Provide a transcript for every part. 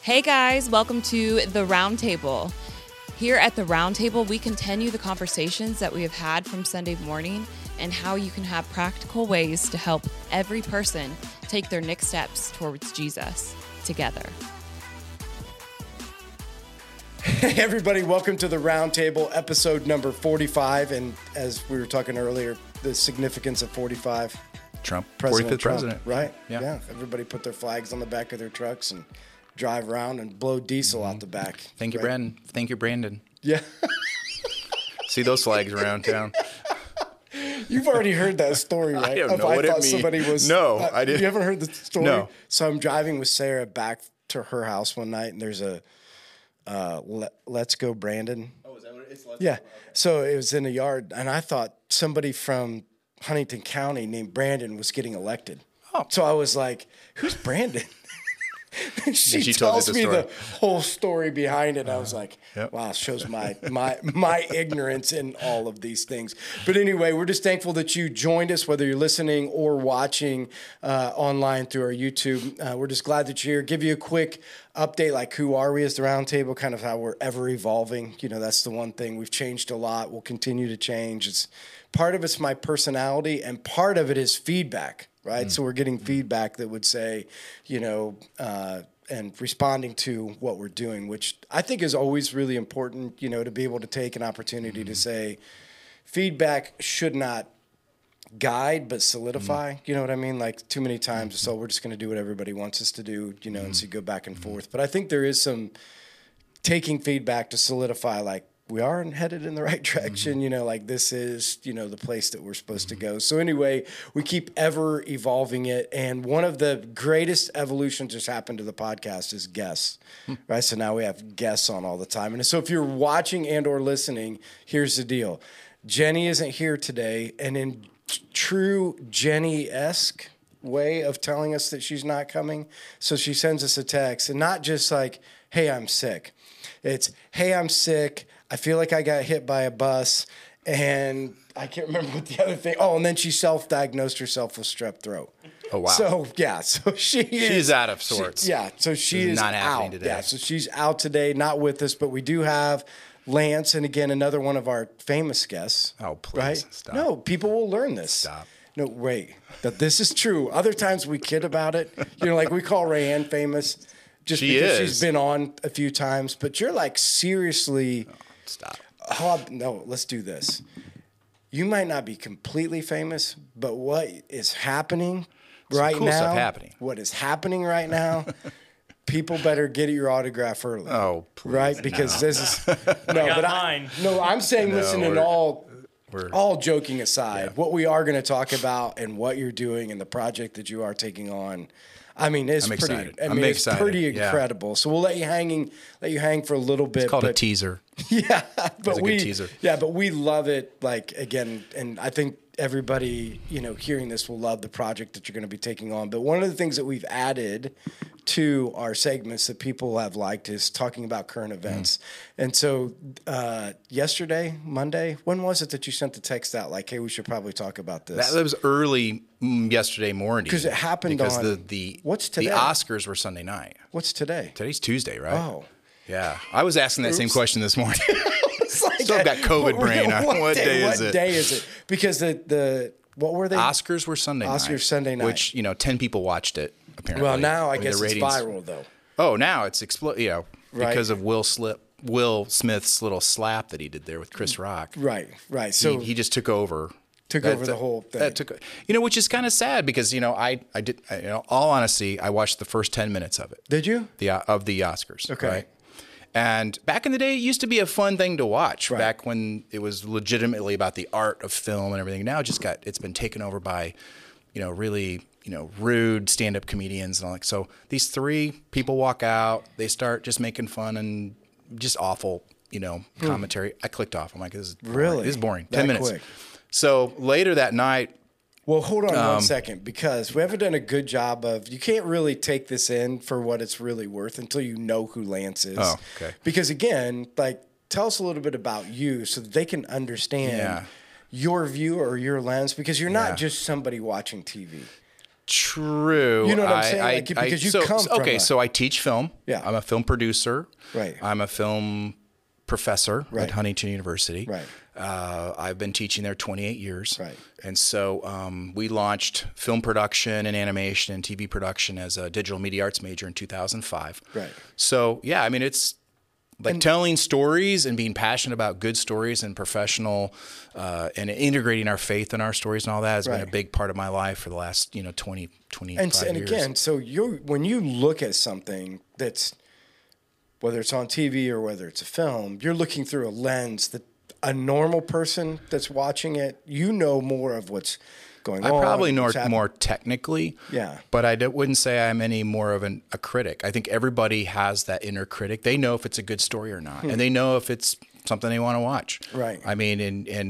Hey guys, welcome to The Roundtable. Here at The Roundtable, we continue the conversations that we have had from Sunday morning and how you can have practical ways to help every person take their next steps towards Jesus together. Hey everybody, welcome to The Roundtable, episode number 45. And as we were talking earlier, the significance of 45. Trump, President 45th Trump, president. right? Yeah. Everybody put their flags on the back of their trucks and drive around and blow diesel out the back. Thank you, right? Brandon. Thank you, Brandon. Yeah. See those flags around town. You've already heard that story, right? I don't know what it thought means. somebody was. No, I didn't. You haven't heard the story? No. So I'm driving with Sarah back to her house one night, and there's a Let's Go Brandon. Oh, is that what it is? Yeah. So it was in the yard, and I thought somebody from Huntington County named Brandon was getting elected. Oh. So I was like, who's Brandon? she she told you tells the me story. the whole story behind it. I was like, Yep. wow, shows my ignorance in all of these things. But anyway, we're just thankful that you joined us, whether you're listening or watching online through our YouTube. We're just glad that you're here. Give you a quick update, like who are we as the Roundtable, kind of how we're ever evolving. You know, that's the one thing. We've changed a lot. We'll continue to change. It's part of it's my personality, and part of it is feedback. Right. So we're getting feedback that would say, you know, and responding to what we're doing, which I think is always really important, you know, to be able to take an opportunity to say feedback should not guide, but solidify. You know what I mean? Like too many times, so we're just going to do what everybody wants us to do, you know, and so you go back and forth. But I think there is some taking feedback to solidify, like, we are headed in the right direction, you know, like this is, you know, the place that we're supposed to go. So anyway, we keep ever evolving it. And one of the greatest evolutions that's happened to the podcast is guests, right? So now we have guests on all the time. And so if you're watching and or listening, here's the deal. Jenny isn't here today. And in true Jenny-esque way of telling us that she's not coming, so she sends us a text, and not just like, hey, I'm sick. It's, hey, I'm sick. I feel like I got hit by a bus, and I can't remember what the other thing. Oh, and then she self-diagnosed herself with strep throat. Oh, wow. So, yeah, so she's out of sorts. So she is not happening out today. Yeah, so she's out today, not with us, but we do have Lance, and again, another one of our famous guests. Oh, please, right? stop. No, people will learn this. Stop. No, wait, that this is true. Other times we kid about it. You know, like we call Rayanne famous just because she's been on a few times, but you're like seriously. Stop. No, let's do this. You might not be completely famous, but what is happening right cool now? Stuff happening. What is happening right now? People better get your autograph early. Oh, please, right? Because this is mine. I'm saying, listen, in all joking aside, Yeah. what we are going to talk about and what you're doing and the project that you are taking on. I mean, it's I'm pretty. excited. I mean, it's excited. pretty Yeah. incredible. So we'll let you hang for a little bit. It's called a teaser. Yeah, but a good teaser. Yeah, but we love it. Like again, and I think everybody, you know, hearing this will love the project that you're going to be taking on. But one of the things that we've added to our segments that people have liked is talking about current events. And so yesterday, Monday, when was it that you sent the text out like, hey, we should probably talk about this? That was early yesterday morning. Because it happened because on the what's today? The Oscars were Sunday night. What's today? Today's Tuesday, right? Oh. Yeah. I was asking that same question this morning. It's like, Still got COVID brain on. What day is it? What day is it? Because the what were they? Oscars were Sunday night. Oscars Sunday night. Which, 10 people watched it, apparently. Well, now I mean, guess the it's ratings- viral, though. Oh, now it's Right. because of Will Smith's little slap that he did there with Chris Rock. Right. So He just took over. took over the whole thing. That took, which is kind of sad because, I did, all honesty, I watched the first 10 minutes of it. Did you? Of the Oscars. Okay. Right? And back in the day, it used to be a fun thing to watch. Right. Back when it was legitimately about the art of film and everything. Now it's been taken over by, really, rude stand-up comedians and all that. So these three people walk out, they start just making fun and just awful, commentary. I clicked off. I'm like, this is boring. Really? This is boring. That 10 minutes. quick? So later that night, Well, hold on 1 second, because we haven't done a good job of, you can't really take this in for what it's really worth until you know who Lance is. Oh, okay. Because again, tell us a little bit about you so that they can understand your view or your lens, because you're not just somebody watching TV. True. You know what I'm saying? Like, because you come from okay, a- so I teach film. Yeah. I'm a film producer. Right. I'm a film professor Right. at Huntington University. Right. I've been teaching there 28 years. Right. And so we launched film production and animation and TV production as a digital media arts major in 2005. Right. So, yeah, I mean, it's like telling stories and being passionate about good stories and professional and integrating our faith in our stories and all that has been a Right. big part of my life for the last, 25 And years. again, so when you look at something that's, whether it's on TV or whether it's a film, you're looking through a lens that a normal person that's watching it, more of what's going on. I probably know what's happening. more technically, Yeah. but I wouldn't say I'm any more of a critic. I think everybody has that inner critic. They know if it's a good story or not, and they know if it's something they want to watch. Right. I mean,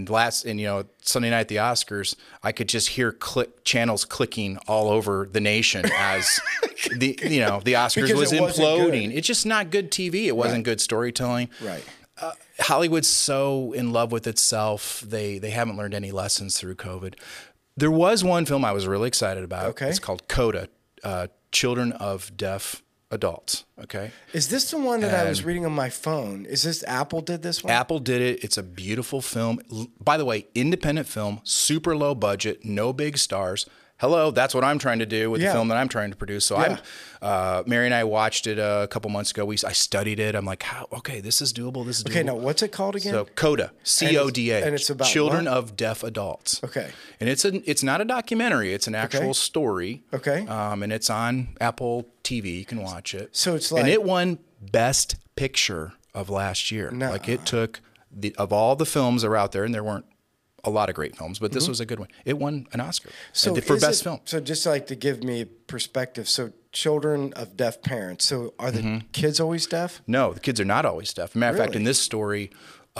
Sunday night at the Oscars, I could just hear channels clicking all over the nation as the Oscars Because was it wasn't imploding. good. It's just not good TV. It wasn't good storytelling. Right. Hollywood's so in love with itself. They haven't learned any lessons through COVID. There was one film I was really excited about. Okay. It's called CODA, Children of Deaf Adults. Okay. Is this the one that I was reading on my phone? Is this Apple did this one? Apple did it. It's a beautiful film. By the way, independent film, super low budget, no big stars. Hello, that's what I'm trying to do with the film that I'm trying to produce. So Mary and I watched it a couple months ago. I studied it. I'm like, okay, this is doable. This is doable. Okay, now what's it called again? So CODA, CODA, and it's about Children what? of Deaf Adults. Okay. And it's not a documentary. It's an actual story. Okay. And it's on Apple TV. You can watch it. So it's and like- it won Best Picture of last year. No. Like it took of all the films that are out there, and there weren't a lot of great films, but this was a good one. It won an Oscar for best film. So just like to give me perspective, so children of deaf parents. So are the kids always deaf? No, the kids are not always deaf. As a matter of fact, Really? in this story,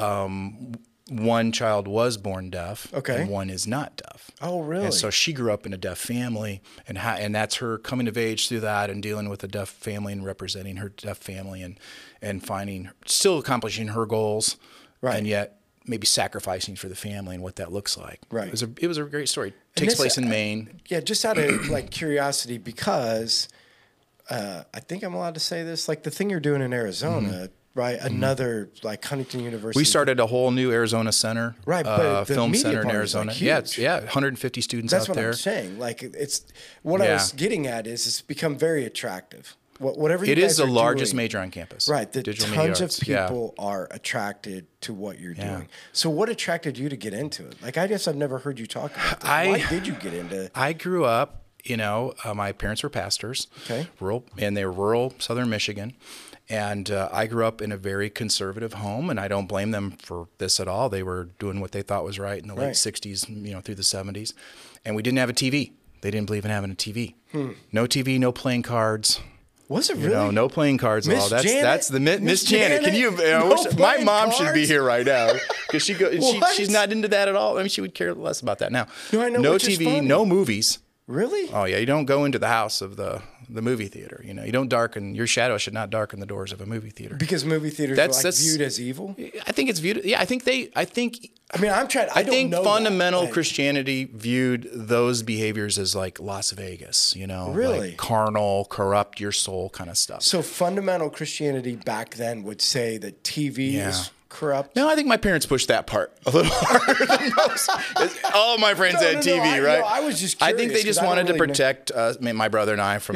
one child was born deaf, Okay. and one is not deaf. Oh, really? And so she grew up in a deaf family, and that's her coming of age through that and dealing with a deaf family and representing her deaf family and still accomplishing her goals, Right. and yet maybe sacrificing for the family and what that looks like. Right. It was a great story. Takes place in Maine. Yeah, just out of like curiosity, because I think I'm allowed to say this. Like the thing you're doing in Arizona, right? Another like Huntington University. We started a whole new Arizona center, Right, but the film media center in part is, like, Arizona. huge. 150 students That's out what there. I'm saying. Like it's what I was getting at is it's become very attractive. Whatever you It guys is the are largest doing, major on campus. right? That Digital media tons of arts. Yeah. people are attracted to what you're doing. So what attracted you to get into it? Like I guess I've never heard you talk about this. Why did you get into it? I grew up, my parents were pastors, Okay. and they were rural southern Michigan. And I grew up in a very conservative home, and I don't blame them for this at all. They were doing what they thought was right in the late 60s, through the 70s. And we didn't have a TV. They didn't believe in having a TV. No TV, no playing cards. Was it really? No playing cards at Miss all. Janet? That's the Miss Miss Janet. Can you? No my playing mom should be cards? here right now because What? she's not into that at all. I mean, she would care less about that now. No, I know, No which is TV, funny. no movies. Really? Oh yeah, you don't go into the house of the movie theater. You don't darken your shadow should not darken the doors of a movie theater. Because movie theaters are like viewed as evil. I think it's viewed. Yeah, I think. I mean, I'm trying. I think don't know fundamental that. Like, Christianity viewed those behaviors as like Las Vegas, Really? like carnal, corrupt your soul kind of stuff. So fundamental Christianity back then would say that TV is corrupt. No, I think my parents pushed that part a little harder than most. All of my friends had TV, right? I was just I curious. think they just 'cause I wanted don't to really know. protect my brother and I from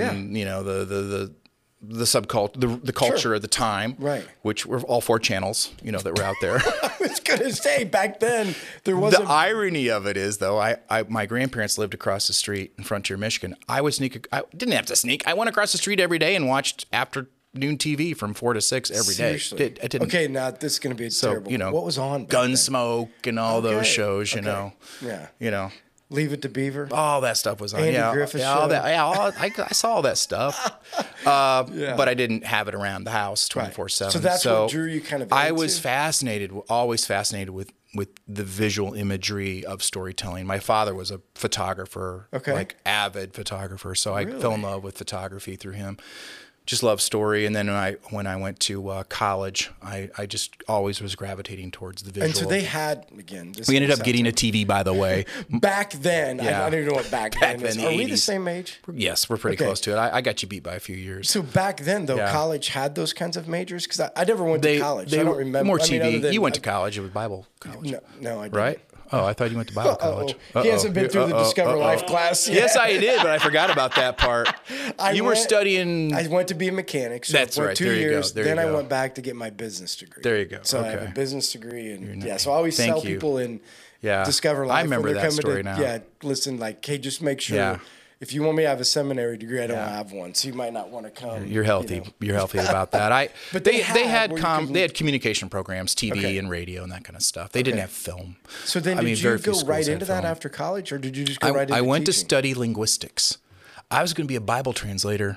the subculture, the culture Sure. of the time, Right. Which were all four channels, that were out there. I was gonna say back then there wasn't. The irony of it is, though, my grandparents lived across the street in Frontier, Michigan. I didn't have to sneak. I went across the street every day and watched afternoon TV from 4 to 6 every day. Seriously. I didn't. Okay, now this is gonna be terrible. What was on? Back then? Gunsmoke and all those Okay. shows, Yeah. Leave It to Beaver. all that stuff was on. Andy yeah, Griffith yeah, all show. that. Yeah, I saw all that stuff, but I didn't have it around the house 24/7. So that's what drew you kind of I into? was always fascinated with the visual imagery of storytelling. My father was a photographer, Okay. like avid photographer, so I fell in love with photography through him. just love story. And then when I went to college, I just always was gravitating towards the visual. And so they had, again, we ended up getting a TV, by the way. Back then, Yeah. I don't even know what back then is. then, Are the we the 80s. same age? Yes, we're pretty Okay. close to it. I got you beat by a few years. So back then, though, Yeah. college had those kinds of majors? Because I never went to college. I don't remember. More I mean, TV. other than- You went to college. It was Bible college. No, I didn't. Right? Oh, I thought you went to Bible college. He hasn't been through the Discover Life class yet. Yes, I did, but I forgot about that part. You were went- studying. I went to be a mechanic. So That's for right. 2 There you go. years. There Then you I go. went back to get my business degree. There you go. So I have a Okay. business degree, and so I always Thank tell you. people in Yeah. Discover Life I remember when they're that coming story to, now. Yeah, listen, like, hey, just make sure. Yeah. If you want me to have a seminary degree, I don't Yeah. have one, so you might not want to come. You're healthy. you know. You're healthy about that. But they they had where you could- they had communication programs, TV Okay. and radio and that kind of stuff. They didn't have film. So then, I did mean, you very few go schools right had into that film. after college, or did you just go right into I went to teaching? study linguistics. I was going to be a Bible translator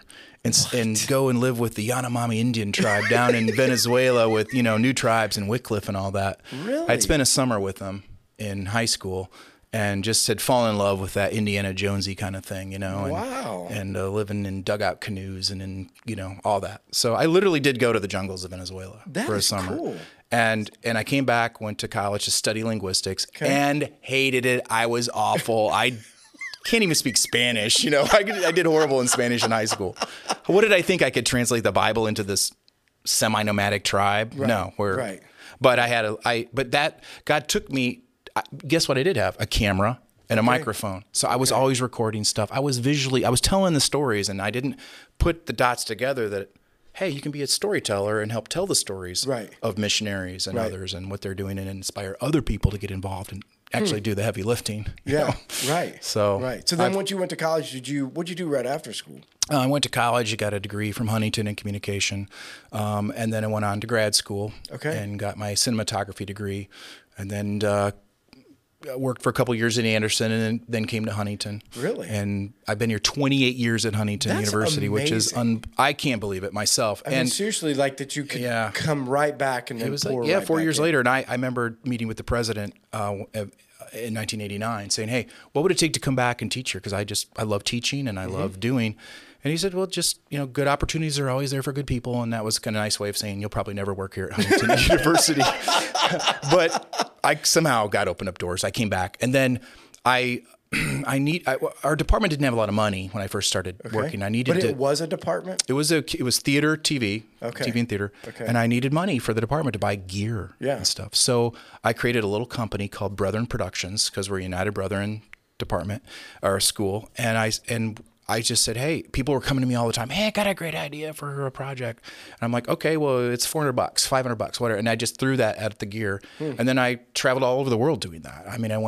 and go and live with the Yanomami Indian tribe down in Venezuela with, New Tribes and Wycliffe and all that. Really? I'd spent a summer with them in high school and just had fallen in love with that Indiana Jonesy kind of thing, And, Wow. And living in dugout canoes and in, all that. So I literally did go to the jungles of Venezuela That for a is summer. cool. And I came back, went to college to study linguistics and hated it. I was awful. I can't even speak Spanish. I did horrible in Spanish in high school. What did I think I could translate the Bible into this semi-nomadic tribe? No, right. But but that God took me. Guess what? I did have a camera and a microphone. So I was always recording stuff. I was telling the stories, and I didn't put the dots together that, hey, you can be a storyteller and help tell the stories of missionaries and others and what they're doing and inspire other people to get involved and actually do the heavy lifting. you know? Right. So then once you went to college, what'd you do right after school? I went to college. I got a degree from Huntington in communication, and then I went on to grad school and got my cinematography degree, and then worked for a couple years at Anderson, and then came to Huntington. Really? And I've been here 28 years at Huntington That's University, which is amazing. I can't believe it myself. I mean, seriously, like that you could come right back and then it was pour like, right 4 back years in. later, and I remember meeting with the president in 1989, saying, "Hey, what would it take to come back and teach here? Because I love teaching and I love doing." And he said, "Well, just good opportunities are always there for good people." And that was kind of a nice way of saying you'll probably never work here at Huntington University. But I somehow got opened up doors. I came back, and then our department didn't have a lot of money when I first started working. But it was a department? It was theater, TV, TV and theater, and I needed money for the department to buy gear and stuff. So I created a little company called Brethren Productions because we're a United Brethren department or school, and I just said, hey, people were coming to me all the time. Hey, I got a great idea for a project. And I'm like, okay, well, it's $400, $500, whatever. And I just threw that at the gear. And then I traveled all over the world doing that.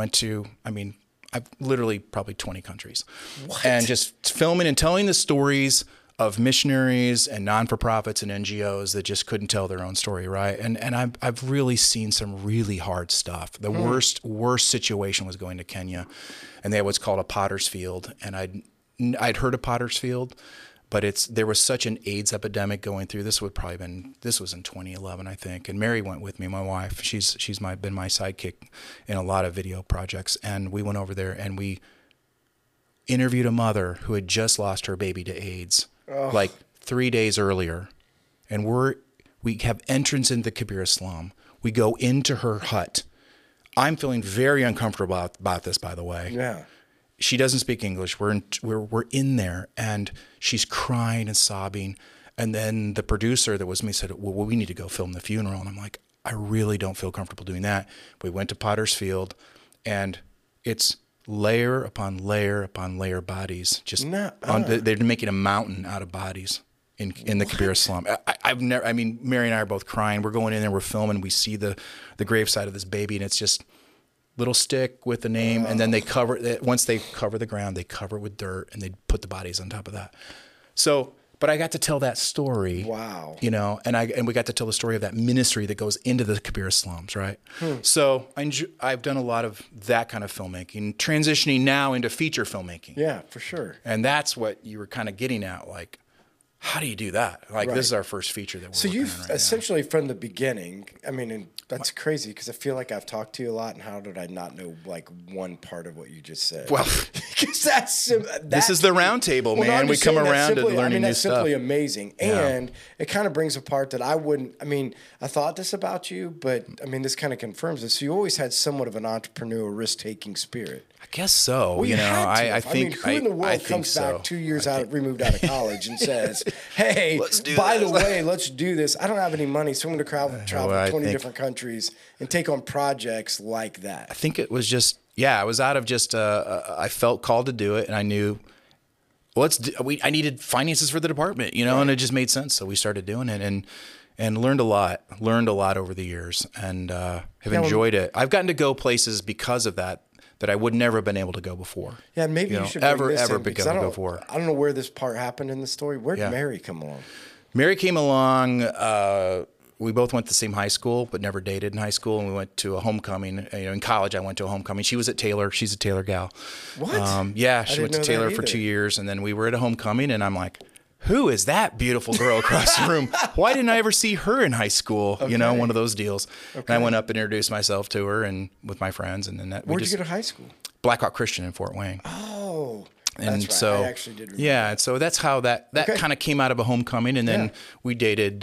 I've literally probably 20 countries. And just filming and telling the stories of missionaries and non-for-profits and NGOs that just couldn't tell their own story, right? And I've really seen some really hard stuff. The worst situation was going to Kenya, and they had what's called a potter's field. And I'd heard of Potter's Field, but there was such an AIDS epidemic going through. This was in 2011, I think. And Mary went with me, my wife. She's been my sidekick in a lot of video projects. And we went over there and we interviewed a mother who had just lost her baby to AIDS, like 3 days earlier. And we have entrance into the Kibera slum. We go into her hut. I'm feeling very uncomfortable about this, by the way. Yeah. She doesn't speak English. We're in there, and she's crying and sobbing. And then the producer that was me said, well, we need to go film the funeral. And I'm like, I really don't feel comfortable doing that. We went to Potter's Field, and it's layer upon layer upon layer bodies. They're making a mountain out of bodies in the Kibera slum. Mary and I are both crying. We're going in there, we're filming. We see the graveside of this baby, and it's just little stick with the name, and then they cover it. Once they cover the ground, they cover it with dirt, and they put the bodies on top of that. So, but I got to tell that story. Wow. And we got to tell the story of that ministry that goes into the Kibera slums, right? So I've done a lot of that kind of filmmaking, transitioning now into feature filmmaking. Yeah, for sure. And that's what you were kind of getting at, like, how do you do that? Like, this is our first feature that we're So working you've on right essentially from the beginning, I mean, and That's crazy because I feel like I've talked to you a lot, and how did I not know like one part of what you just said? Well, because this is the round table, man. I'm we just come saying around to simply, learning new that's stuff. simply amazing, and it kind of brings a part that I wouldn't. I mean, I thought this about you, but I mean, this kind of confirms it. So you always had somewhat of an entrepreneur, risk-taking spirit. I guess so. Well, you know, had to. I think. mean, who in the world I comes think back 2 years removed out of college and says, "Hey, by the way, let's do this. I don't have any money, so I'm going to travel Well, 20 different countries and take on projects like that." I think it was just, I was out of just, I felt called to do it, and I knew, I needed finances for the department, you know, and it just made sense. So we started doing it and learned a lot over the years, and have enjoyed it. I've gotten to go places because of that I would never have been able to go before. Yeah, maybe you should bring this in, be able to go before. I don't know where this part happened in the story. Where did Mary come along? Mary came along. We both went to the same high school, but never dated in high school. And we went to a homecoming. You know, in college, I went to a homecoming. She was at Taylor. She's a Taylor gal. What? Yeah, she went to Taylor for 2 years, and then we were at a homecoming, and I'm like, who is that beautiful girl across the room? Why didn't I ever see her in high school? Okay. You know, one of those deals. Okay. And I went up and introduced myself to her and with my friends, and then that. Where'd you go to high school? Blackhawk Christian in Fort Wayne. Oh. And that's right. so, I actually did remember. Yeah, and so that's how that kind of came out of a homecoming, and then we dated.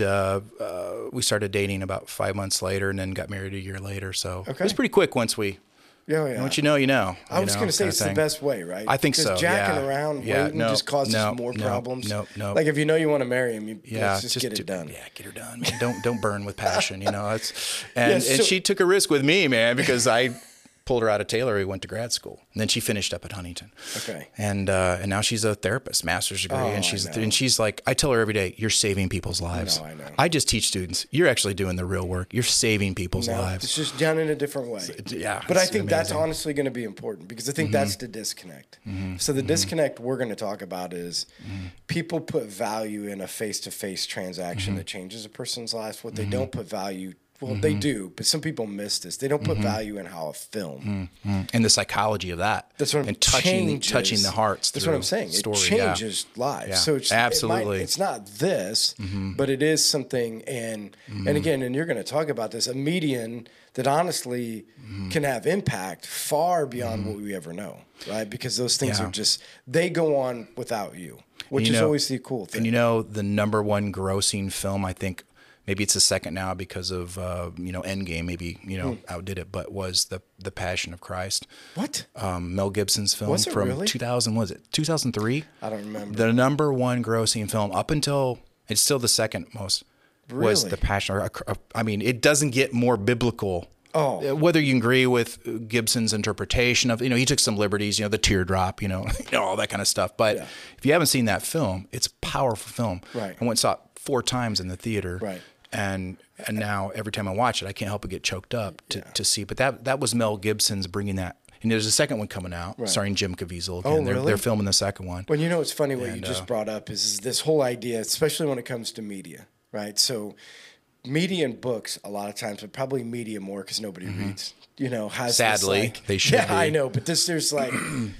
We started dating about 5 months later, and then got married a year later. So it was pretty quick once we. Yeah. Once you know, you know. I was going to say it's the best way, right? I think so. Because jacking around, waiting just causes more problems. No. Like if you know you want to marry him, let's just get it done. Yeah, get her done. Man. Don't burn with passion. You know, and she took a risk with me, man, because I pulled her out of Taylor. We went to grad school, and then she finished up at Huntington. Okay. And now she's a therapist, master's degree, and she's like, I tell her every day, you're saving people's lives. I know. I just teach students. You're actually doing the real work. You're saving people's lives. It's just done in a different way. But I think that's honestly going to be important because I think that's the disconnect. So the disconnect we're going to talk about is people put value in a face-to-face transaction that changes a person's life. What they don't put value. Well, they do, but some people miss this. They don't put value in how a film and the psychology of that. That's what and touching the hearts. That's what I'm saying. Story. It changes lives. Yeah. So Absolutely, it's not this, but it is something. And again, and you're going to talk about this, a median that honestly can have impact far beyond what we ever know, right? Because those things are just they go on without you, which is always the cool thing. And you know, the number one grossing film, I think. Maybe it's the second now because of Endgame. Maybe outdid it, but was the Passion of Christ. What? Mel Gibson's film from really? 2000. Was it 2003? I don't remember. The number one grossing film up until it's still the second most was the Passion. I mean, it doesn't get more biblical. Oh, whether you agree with Gibson's interpretation of, he took some liberties, the teardrop, all that kind of stuff. But if you haven't seen that film, it's a powerful film. Right. I went and saw it 4 times in the theater. Right. And now every time I watch it, I can't help but get choked up to see. But that was Mel Gibson's bringing that. And there's a second one coming out, starring Jim Caviezel again. Oh, really? They're filming the second one. Well, it's funny what you just brought up is this whole idea, especially when it comes to media, right? So media and books a lot of times, but probably media more because nobody reads. Has sadly this, they should. Yeah, I know, but there's like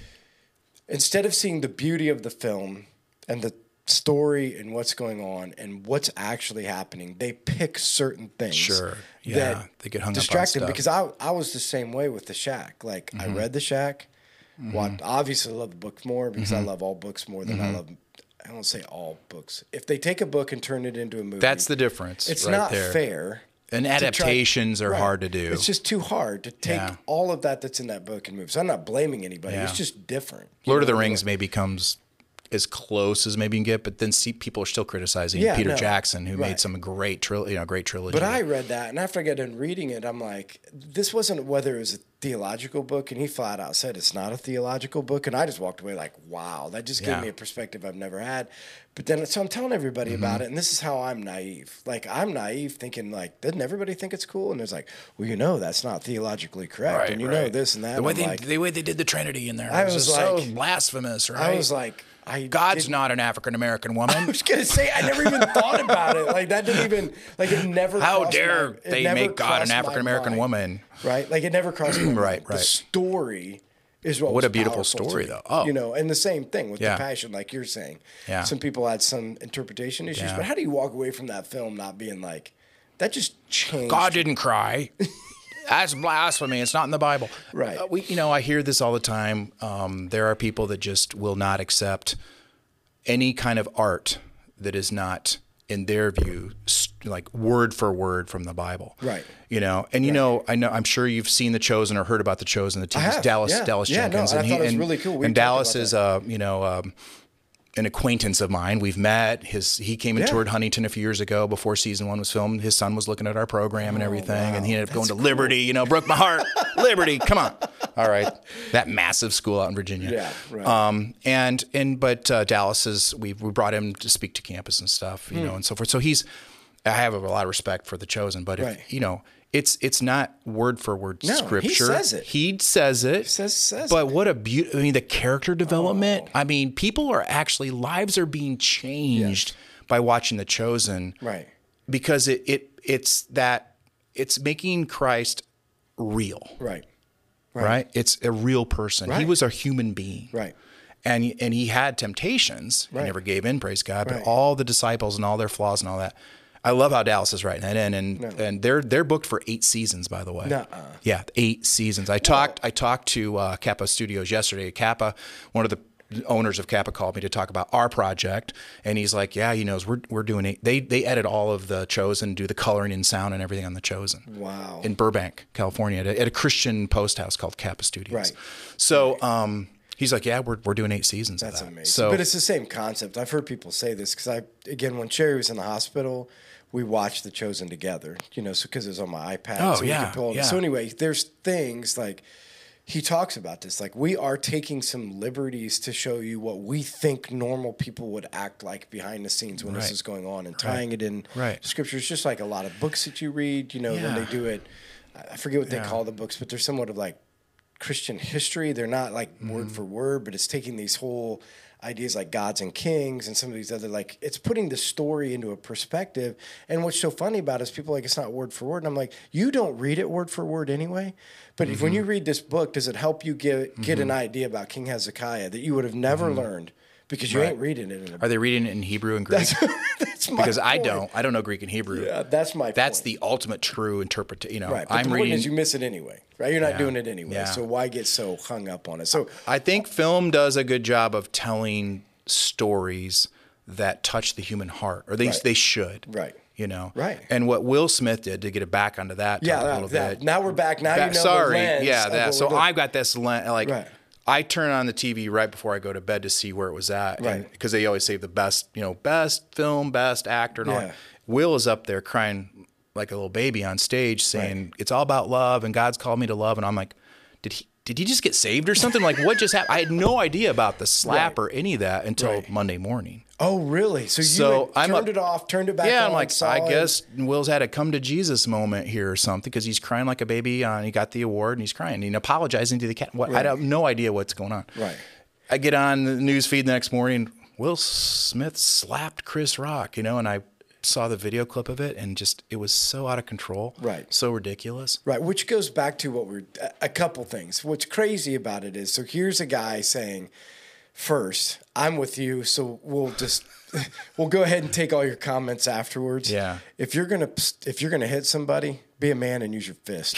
instead of seeing the beauty of the film and the story and what's going on and what's actually happening, they pick certain things. Sure. Yeah. That they get hung distracted up on because I was the same way with The Shack. Like I read The Shack. Obviously I love the book more because I love all books more than I don't say all books. If they take a book and turn it into a movie, that's the difference. It's right not there. Fair. And adaptations are hard to do. It's just too hard to take all of that's in that book and move. So I'm not blaming anybody. It's just different. Lord of the Rings maybe comes as close as maybe you can get, but then people are still criticizing Peter Jackson, who made some great trilogy. But I read that, and after I got done reading it, I'm like, this wasn't whether it was a theological book, and he flat out said it's not a theological book, and I just walked away like, wow, that just gave me a perspective I've never had. But then, so I'm telling everybody about it, and this is how I'm naive. Like, I'm naive thinking, like, doesn't everybody think it's cool? And it's like, well, that's not theologically correct, and know this and that. The way they did the Trinity in there, I was so blasphemous, right? I was like, God's not an African American woman. I was gonna say I never even thought about it. Like that didn't even it never. How dare they make God an African American woman? Right? Like it never crossed my mind. Right. The story is what a beautiful story though. Oh, and the same thing with the Passion, like you're saying. Yeah. Some people had some interpretation issues, but how do you walk away from that film not being like, that just changed. God didn't cry. That's blasphemy. It's not in the Bible. Right. I hear this all the time. There are people that just will not accept any kind of art that is not, in their view, like word for word from the Bible. Right. I'm sure you've seen The Chosen or heard about The Chosen. The team is Dallas Jenkins, and I thought it was really cool. And Dallas is an acquaintance of mine. We've met. He came and toured Huntington a few years ago before season 1 was filmed. His son was looking at our program and everything, and he ended up going to Liberty. Broke my heart. Liberty, come on. All right, that massive school out in Virginia. Yeah, right. But Dallas we brought him to speak to campus and stuff, and so forth. So I have a lot of respect for The Chosen, but it's not word for word scripture. He says it. He says it. But what a beauty! I mean, the character development. I mean, people are actually lives are being changed by watching The Chosen, right? Because it's making Christ real, right? It's a real person. Right. He was a human being, right? And he had temptations. Right. He never gave in, praise God. But all the disciples and all their flaws and all that. I love how Dallas is writing that in, and they're booked for 8 seasons, by the way. Yeah, 8 seasons. I talked to Kappa Studios yesterday. Kappa, one of the owners of Kappa, called me to talk about our project, and he's like, "Yeah, we're doing it." They edit all of The Chosen, do the coloring and sound and everything on The Chosen. Wow. In Burbank, California, at a Christian post house called Kappa Studios. Right. So, he's like, "Yeah, we're doing 8 seasons." That's of that. amazing. So, but it's the same concept. I've heard people say this because when Sherry was in the hospital, we watched The Chosen together, so because it was on my iPad. Oh, so yeah. So anyway, there's things like he talks about this. Like, we are taking some liberties to show you what we think normal people would act like behind the scenes when this is going on, and tying it in scriptures, just like a lot of books that you read, when they do it. I forget what they call the books, but they're somewhat of like Christian history. They're not like word for word, but it's taking these whole ideas like gods and kings and some of these other, like, it's putting the story into a perspective. And what's so funny about it is people are like, it's not word for word. And I'm like, you don't read it word for word anyway. But when you read this book, does it help you get an idea about King Hezekiah that you would have never learned because you ain't reading it in a book? Are they reading it in Hebrew and Greek? That's my because point. I don't know Greek and Hebrew. Yeah, that's my That's point. the ultimate true interpretation. Right, but the point is you miss it anyway, right? You're not doing it anyway, Yeah. so why get so hung up on it? So I think film does a good job of telling stories that touch the human heart, or they should. Right. Right. And what Will Smith did, to get it back onto that a little bit. Now we're back. Now the lens. So I've got this lens. Like, I turn on the TV right before I go to bed to see where it was at, because they always say the best, best film, best actor, and all that. Will is up there crying like a little baby on stage, saying it's all about love and God's called me to love, and I'm like, did he just get saved or something? Like, what just happened? I had no idea about the slap or any of that until Monday morning. Oh, really? So you turned it off, turned it back on? Yeah, I'm like, I guess Will's had a come to Jesus moment here or something, because he's crying like a baby. He got the award and he's crying and apologizing to the cat. I have no idea what's going on. Right. I get on the news feed the next morning. Will Smith slapped Chris Rock, and I saw the video clip of it, and just, it was so out of control. Right. So ridiculous. Right. Which goes back to a couple things. What's crazy about it is, so here's a guy saying, first, I'm with you, so we'll go ahead and take all your comments afterwards. Yeah. If you're gonna hit somebody, be a man and use your fist.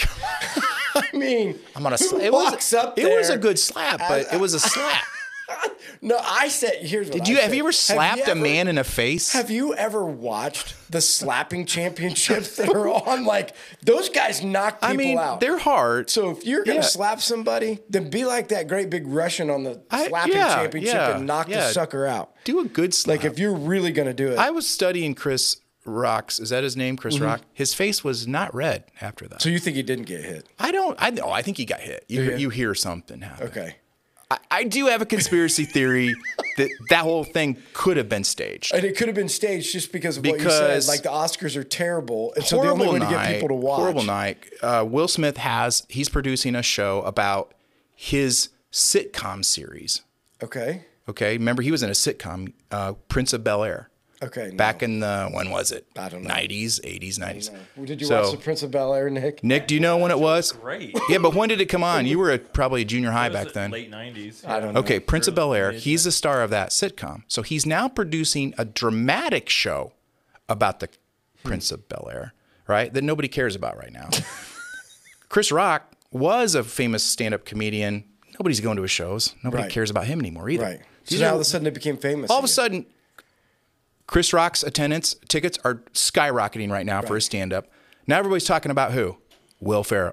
I mean, it was a good slap, but it was a slap. No, I said, here's what have you ever slapped a man in the face? Have you ever watched the slapping championships that are on? Like, those guys knock people out. They're hard. So if you're going to slap somebody, then be like that great big Russian on the slapping championship and knock the sucker out. Do a good slap. Like, if you're really going to do it. I was studying Chris Rock's, is that his name, Chris Rock? His face was not red after that. So you think he didn't get hit? I think he got hit. You hear something happen. Okay. I do have a conspiracy theory that whole thing could have been staged. And it could have been staged just because of what you said. Like, the Oscars are terrible. And so the only way to get people to watch. Horrible night. Will Smith he's producing a show about his sitcom series. Okay. Remember, he was in a sitcom, Prince of Bel-Air. Okay. Back in the, when was it? I don't know. 90s, 80s, 90s. Did you watch The Prince of Bel-Air, Nick? Nick, do you know when it was? Great. Yeah, but when did it come on? You were probably a junior high back then. Late 90s. I don't know. Okay, Prince of Bel-Air. He's the star of that sitcom. So he's now producing a dramatic show about the Prince of Bel-Air, right? That nobody cares about right now. Chris Rock was a famous stand-up comedian. Nobody's going to his shows. Nobody cares about him anymore either. Right. So now all of a sudden they became famous. All of a sudden, Chris Rock's tickets are skyrocketing right now for his stand-up. Now everybody's talking about who? Will Ferrell.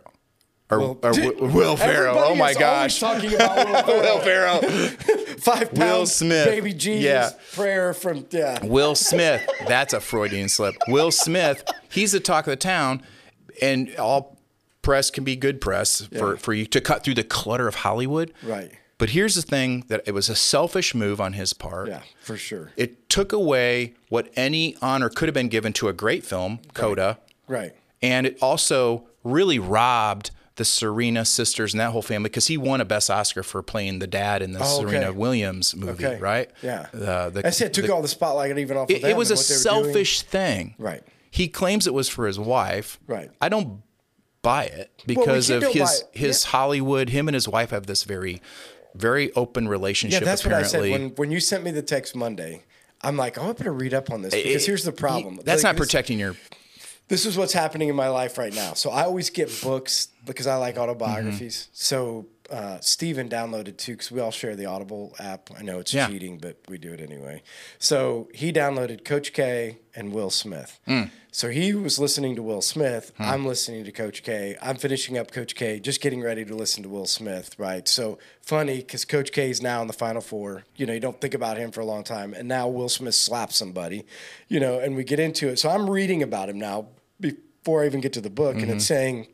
Will Ferrell. Oh my gosh. Talking about Will Ferrell. Will Ferrell. 5 pounds, Will Smith. baby Jesus prayer from, Will Smith. That's a Freudian slip. Will Smith, he's the talk of the town, and all press can be good press for you to cut through the clutter of Hollywood. Right. But here's the thing, that it was a selfish move on his part. Yeah, for sure. It took away what any honor could have been given to a great film, Coda. Right. And it also really robbed the Serena sisters and that whole family, because he won a Best Oscar for playing the dad in the Serena Williams movie, right? Yeah. That's it. Took all the spotlight even off of them. It was a selfish thing. Right. He claims it was for his wife. Right. I don't buy it because of his Hollywood. Him and his wife have this very, very open relationship. Yeah, that's apparently. what I said when you sent me the text Monday. I'm like, oh, I better read up on this, because here's the problem. That's not protecting your. This is what's happening in my life right now. So I always get books because I like autobiographies. So Steven downloaded too, because we all share the Audible app. I know it's cheating, but we do it anyway. So he downloaded Coach K and Will Smith. So he was listening to Will Smith. I'm listening to Coach K. I'm finishing up Coach K, just getting ready to listen to Will Smith, right? So funny, because Coach K is now in the Final Four. You know, you don't think about him for a long time. And now Will Smith slaps somebody, you know, and we get into it. So I'm reading about him now before I even get to the book, and it's saying,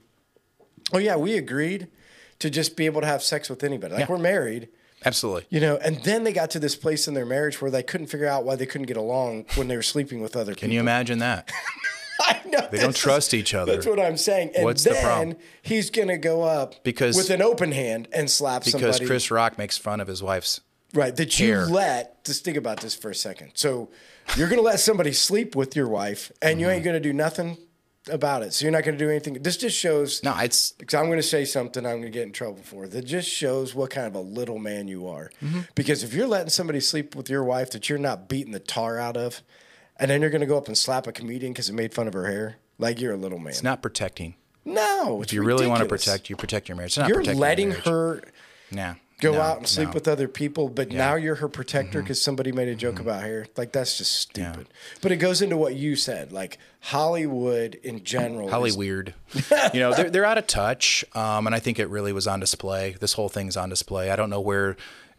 oh, yeah, we agreed to just be able to have sex with anybody. Like, we're married. Absolutely. You know, and then they got to this place in their marriage where they couldn't figure out why they couldn't get along when they were sleeping with other people. Can you imagine that? I know. They don't trust each other. That's what I'm saying. And What's then the problem? He's going to go up with an open hand and slap somebody. Because Chris Rock makes fun of his wife's hair. Just think about this for a second. So you're going to let somebody sleep with your wife, and you ain't going to do nothing about it. So you're not going to do anything. This just shows. No, it's. Because I'm going to say something I'm going to get in trouble for. That just shows what kind of a little man you are. Because if you're letting somebody sleep with your wife that you're not beating the tar out of, and then you're going to go up and slap a comedian because it made fun of her hair, like, you're a little man. It's not protecting. No, if you really want to protect, you protect your marriage. It's not you're protecting letting your marriage. her. Go out and sleep with other people, but now you're her protector because somebody made a joke about hair. Like, that's just stupid. But it goes into what you said, like Hollywood in general. Weird. You know, they're out of touch, and I think it really was on display. This whole thing's on display. I don't know where.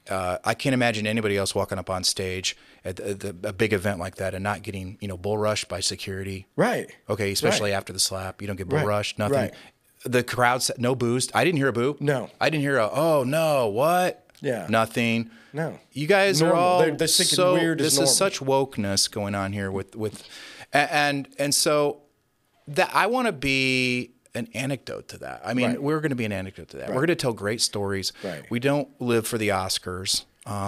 I can't imagine anybody else walking up on stage at a big event like that and not getting, bull rushed by security. Right. Okay, especially after the slap. You don't get bull rushed, nothing. Right. The crowd said no boos. I didn't hear a boo. No. I didn't hear oh no, what? Yeah. Nothing. No. You guys are all they're so weird. This is such wokeness going on here with and so that I want to be an anecdote to that. I mean, we're going to be an anecdote to that. We're going to tell great stories. Right. We don't live for the Oscars.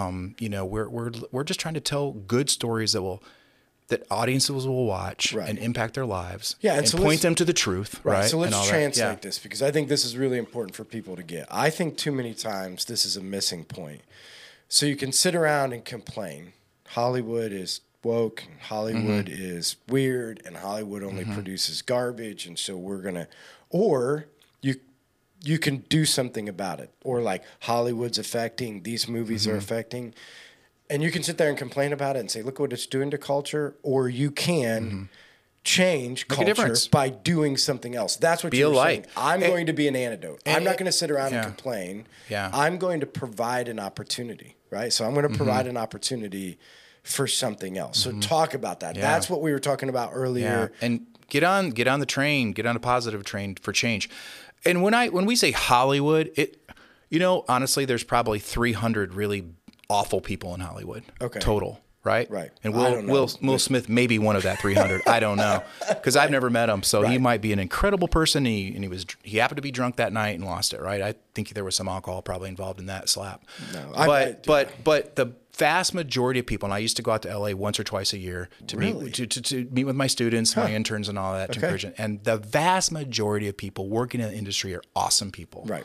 We're just trying to tell good stories that audiences will watch and impact their lives. Yeah, and point them to the truth. Right. So let's translate this, because I think this is really important for people to get. I think too many times this is a missing point. So you can sit around and complain. Hollywood is woke, and Hollywood is weird, and Hollywood only produces garbage, and so we're gonna, or you can do something about it, or like Hollywood's affecting, these movies are affecting, and you can sit there and complain about it and say, look what it's doing to culture, or you can change culture by doing something else. That's what you're saying. I'm going to be an antidote. I'm not going to sit around and complain. Yeah. I'm going to provide an opportunity, right? So I'm going to provide an opportunity for something else. So talk about that. Yeah. That's what we were talking about earlier. Yeah. And get on the train, get on a positive train for change. And when we say Hollywood, honestly, there's probably 300 really awful people in Hollywood. Okay. Total. Right? Right. And Will Smith may be one of that 300. I don't know, because I've never met him. So he might be an incredible person. He happened to be drunk that night and lost it. Right? I think there was some alcohol probably involved in that slap. No, but the vast majority of people, and I used to go out to LA once or twice a year to meet with my students, my interns, and all that to encourage it. And the vast majority of people working in the industry are awesome people. Right.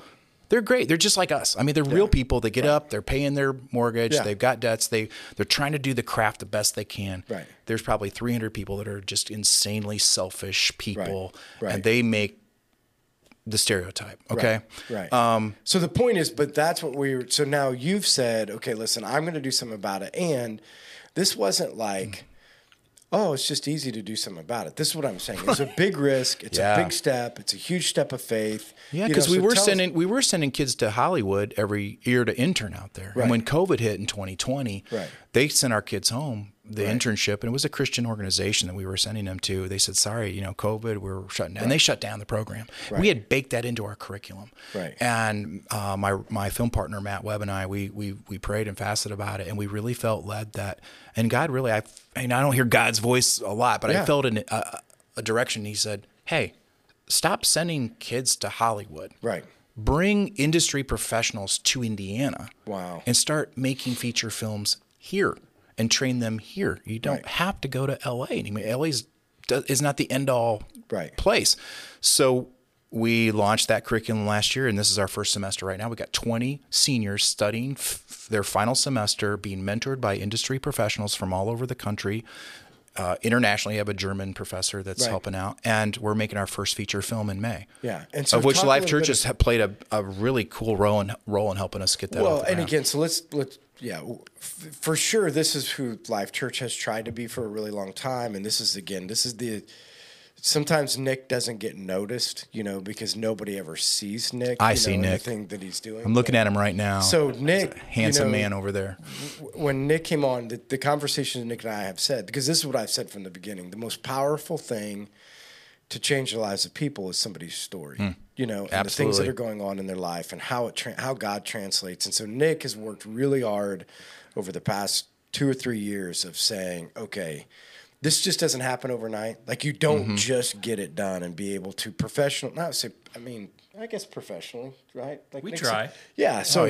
They're great. They're just like us. I mean, they're real people. They get up, they're paying their mortgage, Yeah. they've got debts, they're trying to do the craft the best they can. Right. There's probably 300 people that are just insanely selfish people, Right. and they make the stereotype. Okay. Right. So the point is, but that's what so now you've said, okay, listen, I'm going to do something about it. And this wasn't like, oh, it's just easy to do something about it. This is what I'm saying. It's a big risk. It's a big step. It's a huge step of faith. Yeah, because we were sending kids to Hollywood every year to intern out there. Right. And when COVID hit in 2020, they sent our kids home, the internship, and it was a Christian organization that we were sending them to. They said, sorry, COVID, we're shutting down. And they shut down the program. Right. We had baked that into our curriculum. Right. And my film partner, Matt Webb, and I, we prayed and fasted about it, and we really felt led that, and God really, I don't hear God's voice a lot, but I felt in a direction. He said, hey, stop sending kids to Hollywood. Right. Bring industry professionals to Indiana. Wow. And start making feature films here and train them here. You don't have to go to LA anymore. LA is not the end all place. So we launched that curriculum last year, and this is our first semester right now. We got 20 seniors studying their final semester, being mentored by industry professionals from all over the country. Internationally, I have a German professor that's helping out, and we're making our first feature film in May. Yeah, and so of which Life Church has played a really cool role in helping us get that. Well, off the ground. and again, so let's for sure, this is who Life Church has tried to be for a really long time, and this is the. Sometimes Nick doesn't get noticed, because nobody ever sees Nick. I see Nick. The thing that he's doing. I'm looking at him right now. So Nick, handsome man over there. When Nick came on, the conversations Nick and I have said, because this is what I've said from the beginning, the most powerful thing to change the lives of people is somebody's story. And the things that are going on in their life and how God translates. And so Nick has worked really hard over the past 2 or 3 years of saying, okay, this just doesn't happen overnight. Like, you don't just get it done and be able to professionally, right? Like we try. Yeah. So,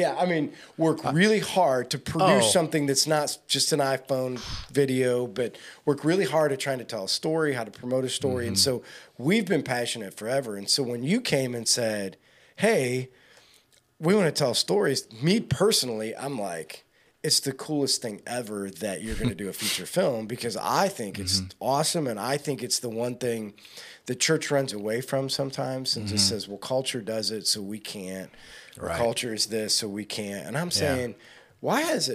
work really hard to produce something that's not just an iPhone video, but work really hard at trying to tell a story, how to promote a story. And so we've been passionate forever. And so when you came and said, hey, we want to tell stories, me personally, I'm like, it's the coolest thing ever that you're going to do a feature film, because I think it's awesome, and I think it's the one thing the church runs away from sometimes and just says, well, culture does it, so we can't. Or culture is this, so we can't. And I'm saying, why is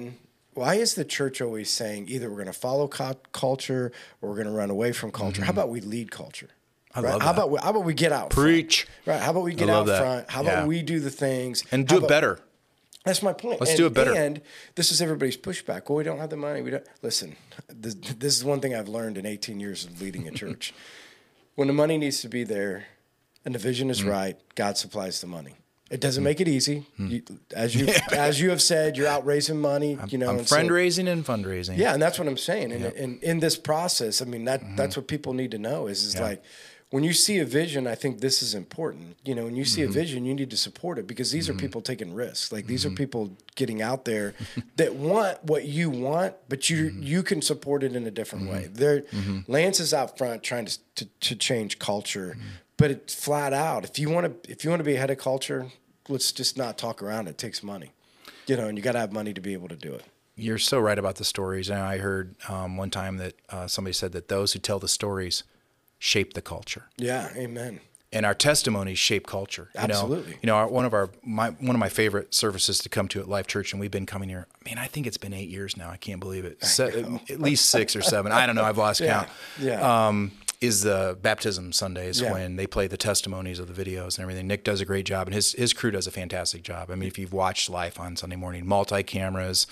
the church always saying either we're going to follow culture or we're going to run away from culture? How about we lead culture? I love that. How about we get out Preach. front? Right. How about we get out front? How about we do the things? And do it better. That's my point. Let's do it better. And this is everybody's pushback. Well, we don't have the money. We don't. Listen, this is one thing I've learned in 18 years of leading a church. When the money needs to be there and the vision is right, God supplies the money. It doesn't make it easy. As you have said, you're out raising money. I'm friend-raising and fundraising. Yeah, and that's what I'm saying. And in this process, I mean, that's what people need to know is like, when you see a vision, I think this is important. When you see a vision, you need to support it, because these are people taking risks. Like, these are people getting out there that want what you want, but you can support it in a different way. Lance is out front trying to change culture, but it's flat out. If you want to be ahead of culture, let's just not talk around it. It takes money, and you got to have money to be able to do it. You're so right about the stories. And I heard one time that somebody said that those who tell the stories shape the culture. Yeah, amen. And our testimonies shape culture. Absolutely. One of my favorite services to come to at Life Church, and we've been coming here. I think it's been 8 years now. I can't believe it. At least 6 or 7. I don't know. I've lost count. Yeah. Is the baptism Sundays when they play the testimonies of the videos and everything. Nick does a great job, and his crew does a fantastic job. If you've watched Life on Sunday morning, multi-cameras,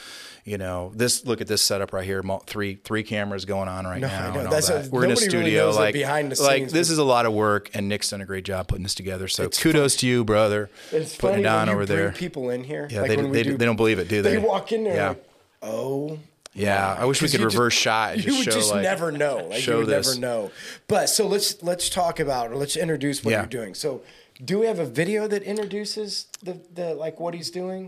look at this setup right here, three cameras going on right now. And all that. We're in a studio, really behind the scenes. This is a lot of work, and Nick's done a great job putting this together. So kudos to you, brother. It's putting funny it on when you over bring there. People in here, yeah, they don't believe it, do they? They walk in there, like, oh. Yeah, I wish we could reverse shot. And you would just like, never know. Like, show you would this. never know. But so let's talk about, or let's introduce what you're doing. So, do we have a video that introduces the like what he's doing?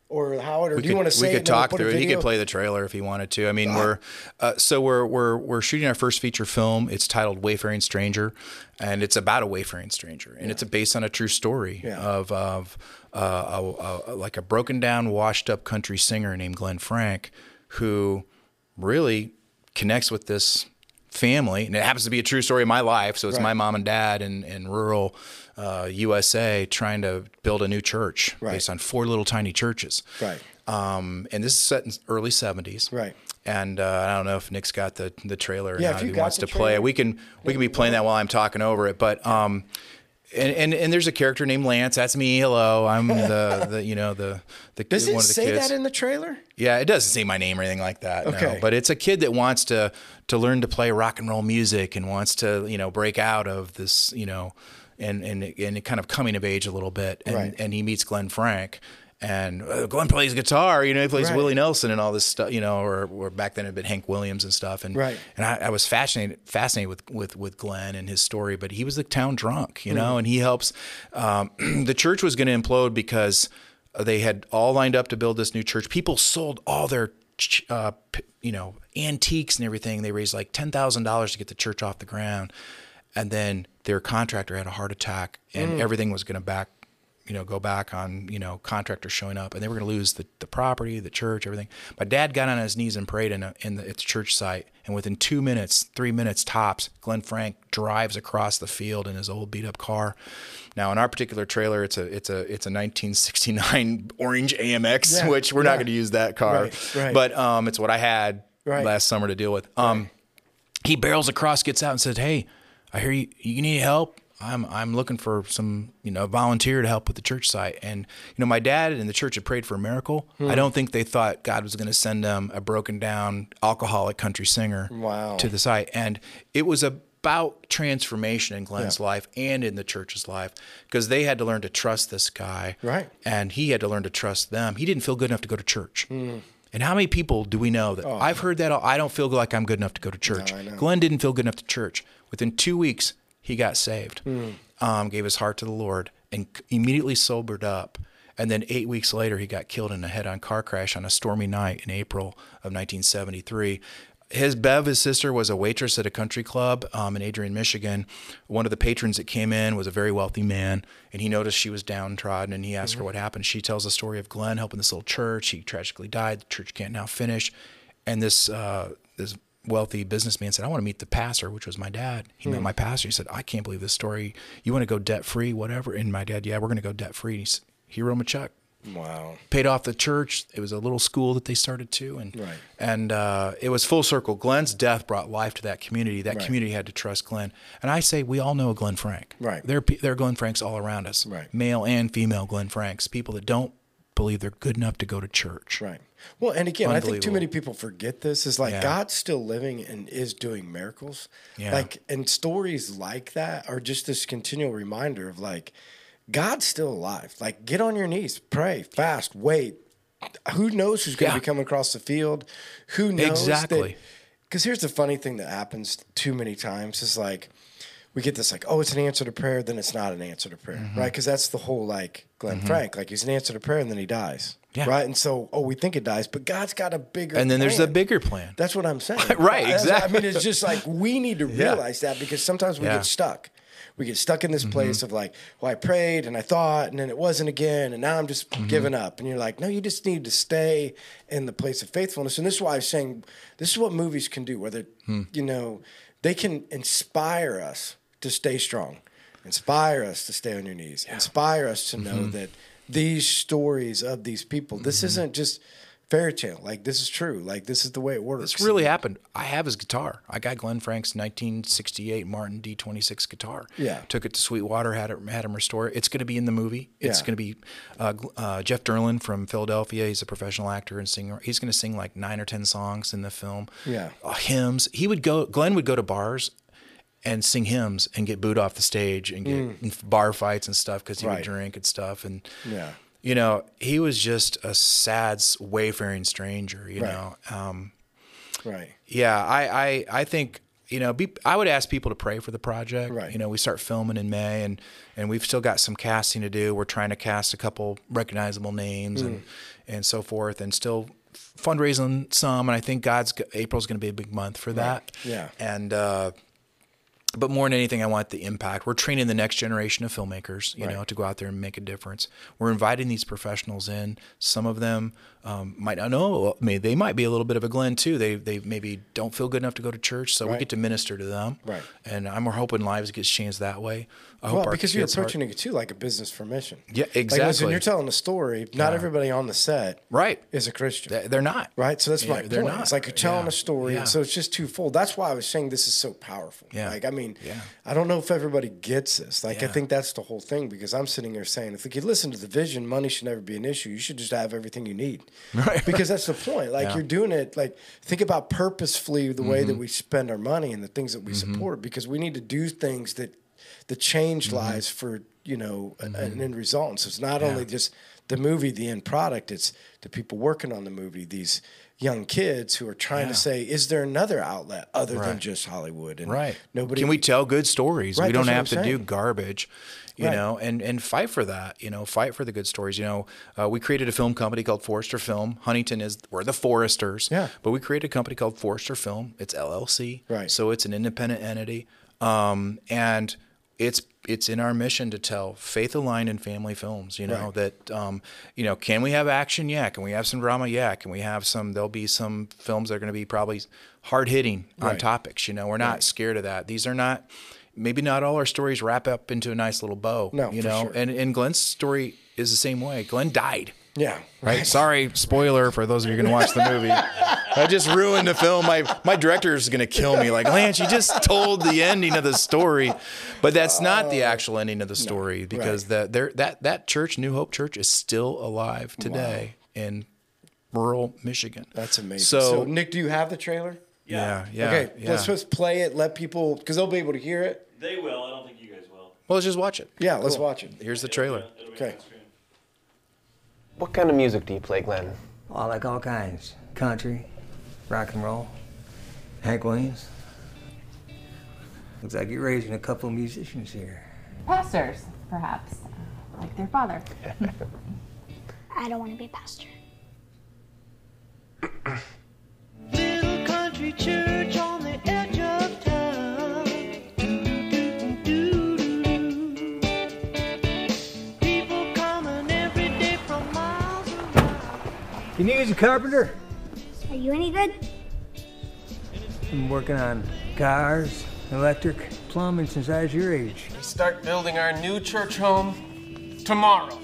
or Howard, or do you want to say? We could talk through it. He could play the trailer if he wanted to. I mean, we're shooting our first feature film. It's titled Wayfaring Stranger, and it's about a wayfaring stranger, and it's based on a true story of like a broken down, washed up country singer named Glenn Frank, who really connects with this family, and it happens to be a true story of my life. So it's my mom and dad in rural USA trying to build a new church based on 4 little tiny churches. Right. And this is set in early 70s. Right. And I don't know if Nick's got the trailer or not, if he wants to play it. We can be playing that while I'm talking over it. But and there's a character named Lance. That's me. Hello, I'm the you know the Does one it of the say kids. that in the trailer? Yeah, it doesn't say my name or anything like that. Okay. No. But it's a kid that wants to learn to play rock and roll music and wants to break out of this and kind of coming of age a little bit. And he meets Glenn Frank. And Glenn plays guitar, he plays Willie Nelson and all this stuff, or back then it had been Hank Williams and stuff. And I was fascinated with Glenn and his story, but he was the town drunk, and he helps. The church was going to implode because they had all lined up to build this new church. People sold all their, antiques and everything. They raised like $10,000 to get the church off the ground. And then their contractor had a heart attack and everything was going to go back on, contractors showing up, and they were going to lose the property, the church, everything. My dad got on his knees and prayed at the church site, and within 2 minutes, 3 minutes tops, Glenn Frank drives across the field in his old beat up car. Now, in our particular trailer, it's a 1969 orange AMX, which we're not going to use that car, but it's what I had last summer to deal with. He barrels across, gets out, and says, "Hey, I hear you need help. I'm looking for some, volunteer to help with the church site." And, my dad and the church had prayed for a miracle. I don't think they thought God was going to send them a broken down alcoholic country singer to the site. And it was about transformation in Glenn's life and in the church's life, because they had to learn to trust this guy. Right. And he had to learn to trust them. He didn't feel good enough to go to church. And how many people do we know that I've heard that I don't feel like I'm good enough to go to church. No, Glenn didn't feel good enough to church. Within 2 weeks, he got saved, gave his heart to the Lord, and immediately sobered up. And then 8 weeks later, he got killed in a head-on car crash on a stormy night in April of 1973. His sister, was a waitress at a country club in Adrian, Michigan. One of the patrons that came in was a very wealthy man, and he noticed she was downtrodden, and he asked her what happened. She tells the story of Glenn helping this little church. He tragically died. The church can't now finish. And this wealthy businessman said, "I want to meet the pastor," which was my dad. He met my pastor. He said, "I can't believe this story. You want to go debt-free, whatever?" And my dad, "Yeah, we're going to go debt-free." He wrote him a check. Wow. Paid off the church. It was a little school that they started too. And it was full circle. Glenn's death brought life to that community. That community had to trust Glenn. And I say, we all know a Glenn Frank. Right. There are Glenn Franks all around us. Right. Male and female Glenn Franks. People that don't believe they're good enough to go to church. Right. Well, and again, I think too many people forget this. Is like God's still living and is doing miracles. Yeah. And stories like that are just this continual reminder of God's still alive. Get on your knees, pray, fast, wait. Who knows who's going to be coming across the field? Who knows? Exactly. Because here's the funny thing that happens too many times is we get this it's an answer to prayer, then it's not an answer to prayer, right? Because that's the whole Glenn Frank, he's an answer to prayer and then he dies. Yeah. Right. And so, we think it dies, but God's got a bigger plan. And then there's a bigger plan. That's what I'm saying. Right. Exactly. It's just we need to realize that, because sometimes we get stuck. We get stuck in this place of I prayed and I thought, and then it wasn't again, and now I'm just giving up. And you're like, no, you just need to stay in the place of faithfulness. And this is why I was saying, this is what movies can do, whether, they can inspire us to stay strong, inspire us to stay on your knees, inspire us to know that these stories of these people, this isn't just fairy tale. This is true. This is the way it works. This really happened. I have his guitar. I got Glenn Frank's 1968 Martin D26 guitar. Yeah. Took it to Sweetwater, had him restore it. It's going to be in the movie. It's going to be Jeff Derlin from Philadelphia. He's a professional actor and singer. He's going to sing 9 or 10 songs in the film. Yeah. Hymns. Glenn would go to bars and sing hymns and get booed off the stage and get bar fights and stuff because he would drink and stuff. And he was just a sad, wayfaring stranger, you know. Right. Yeah, I think I would ask people to pray for the project. Right. We start filming in May, and we've still got some casting to do. We're trying to cast a couple recognizable names and so forth, and still fundraising some. And I think April's going to be a big month for that. Right. Yeah. And but more than anything, I want the impact. We're training the next generation of filmmakers, to go out there and make a difference. We're inviting these professionals in. Some of them might not know. They might be a little bit of a Glenn too. They maybe don't feel good enough to go to church, so we get to minister to them. Right. And we're hoping lives get changed that way. Because you're approaching it too like a business for mission. Yeah, exactly. Like, listen, you're telling a story. Not everybody on the set is a Christian. They're not. Right? So that's my point. Not. It's like you're telling a story, and so it's just twofold. That's why I was saying this is so powerful. Yeah. Like, I don't know if everybody gets this. Like, I think that's the whole thing, because I'm sitting here saying, if you listen to the vision, money should never be an issue. You should just have everything you need. Right. Because that's the point. Like, you're doing it, like, think about purposefully the way that we spend our money and the things that we support, because we need to do things that change lives for, an end result. And so it's not only just the movie, the end product, it's the people working on the movie, these young kids who are trying to say, is there another outlet other than just Hollywood? And nobody can we tell good stories? Right, we don't have to do garbage, and fight for that, fight for the good stories. We created a film company called Forrester Film. Huntington we're the Forresters. Yeah. But we created a company called Forrester Film. It's LLC. Right. So it's an independent entity. And it's in our mission to tell faith-aligned and family films, that, can we have action? Yeah. Can we have some drama? Yeah. Can we have there'll be some films that are going to be probably hard-hitting on topics. We're not scared of that. These are maybe not all our stories wrap up into a nice little bow, for sure. And Glenn's story is the same way. Glenn died. Yeah. Right. Sorry, spoiler for those of you who are going to watch the movie. I just ruined the film. My director is going to kill me. Like, Lance, you just told the ending of the story, but that's not the actual ending of the story, because that church, New Hope Church, is still alive today in rural Michigan. That's amazing. So, Nick, do you have the trailer? Yeah. Okay, let's just play it. Let people, because they'll be able to hear it. They will. I don't think you guys will. Well, let's just watch it. Yeah, let's watch it. Here's the trailer. Okay. What kind of music do you play, Glenn? Oh, I like all kinds. Country, rock and roll, Hank Williams. Looks like you're raising a couple of musicians here. Pastors, perhaps, like their father. I don't want to be a pastor. Little country church on the edge of town. People coming every day from miles around. Can you use a carpenter? Are you any good? I'm working on cars, electric, plumbing since I was your age. We start building our new church home tomorrow.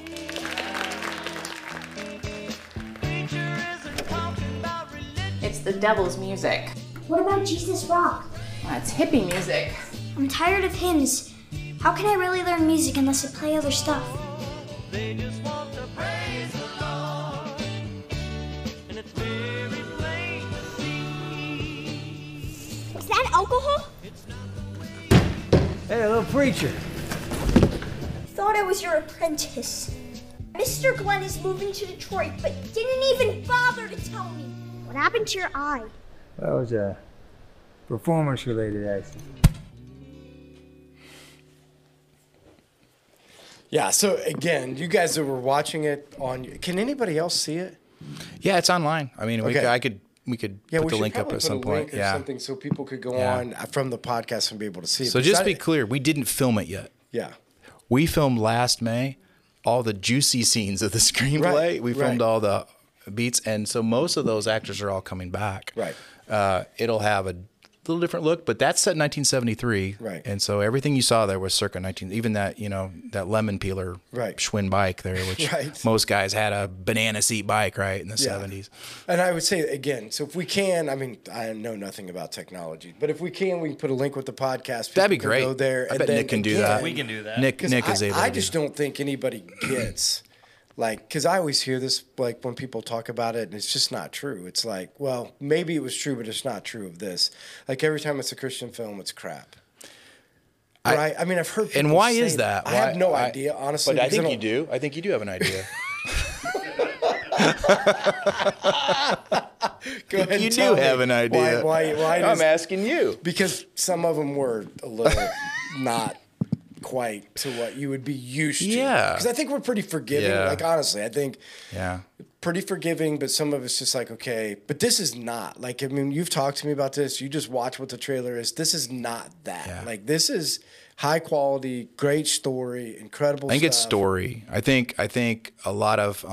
It's the devil's music. What about Jesus Rock? Well, it's hippie music. I'm tired of hymns. How can I really learn music unless I play other stuff? They just want to praise the Lord. And it's very plain to see. Is that alcohol? Hey, little preacher. Thought I was your apprentice. Mr. Glenn is moving to Detroit, but didn't even bother to tell me. What happened to your eye? That was a performance-related accident. Yeah, so again, you guys that were watching it can anybody else see it? Yeah, it's online. I mean, we could put the link up at some point. Or something so people could go on from the podcast and be able to see it. So just be clear, we didn't film it yet. Yeah. We filmed last May all the juicy scenes of the screenplay. Right, we filmed all the beats, and so most of those actors are all coming back. Right. It'll have a little different look, but that's set in 1973. Right. And so everything you saw there was circa 19. Even that, that lemon peeler Schwinn bike there, which most guys had a banana seat bike, right, in the 70s. And I would say again, so if we can, I mean, I know nothing about technology, but if we can put a link with the podcast. That'd be great. Go there. I bet Nick can do that. We can do that. Nick is able to do that. I just don't think anybody gets. Like, because I always hear this, like, when people talk about it, and it's just not true. It's like, well, maybe it was true, but it's not true of this. Like, every time it's a Christian film, it's crap. Right? I mean, I've heard people And why say is that? I have no idea, honestly. But I think you do. I think you do have an idea. Go ahead You and tell do have me. an idea. Why I'm does- asking you. Because some of them were a little not quite to what you would be used to. Yeah. Because I think we're pretty forgiving. Yeah. Like, honestly, I think Yeah. pretty forgiving, but some of it's just like, okay, but this is not. Like, I mean, you've talked to me about this. You just watch what the trailer is. This is not that. Yeah. Like, this is high quality, great story, incredible I think it's stuff. story. I think a lot of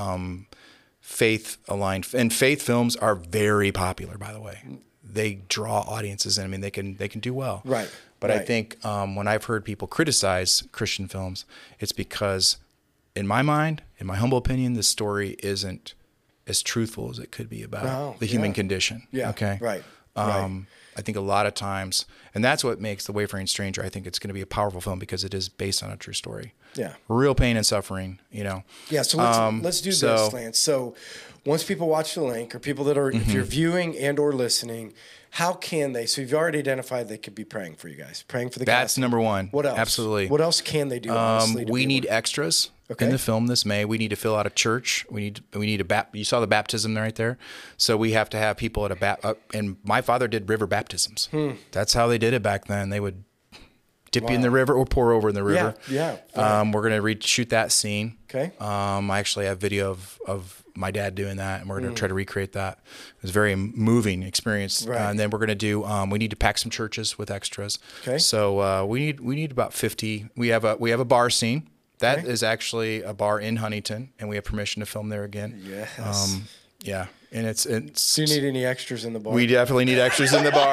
faith aligned and faith films are very popular. By the way, they draw audiences, and I mean they can do well. Right. But I right. think when I've heard people criticize Christian films, it's because, in my mind, in my humble opinion, the story isn't as truthful as it could be about No, the human yeah. condition. Yeah, Okay. right, right. I think a lot of times, and that's what makes The Wayfaring Stranger, I think it's going to be a powerful film because it is based on a true story. Yeah. Real pain and suffering, you know. Yeah, so let's do so- this, Lance. So once people watch the link, or people that are, if you're viewing and or listening, how can they? So you've already identified they could be praying for you guys, praying for the That's cast. number one. What else? Absolutely. What else can they do? Honestly, to We be need able to- extras Okay. in the film this May. We need to fill out a church. We need a you saw the baptism right there. So we have to have people at a and my father did river baptisms. That's how they did it back then. They would dip you in the river or pour over in the river. Yeah, yeah. We're going to reshoot that scene. Okay. I actually have video of my dad doing that, and we're going to try to recreate that. It was a very moving experience. Right. And then we're going to do. We need to pack some churches with extras. Okay. So we need about 50. We have a bar scene. That Okay. is actually a bar in Huntington, and we have permission to film there again. Yes. Yeah, and it's Do you need any extras in the bar? we definitely need extras in the bar.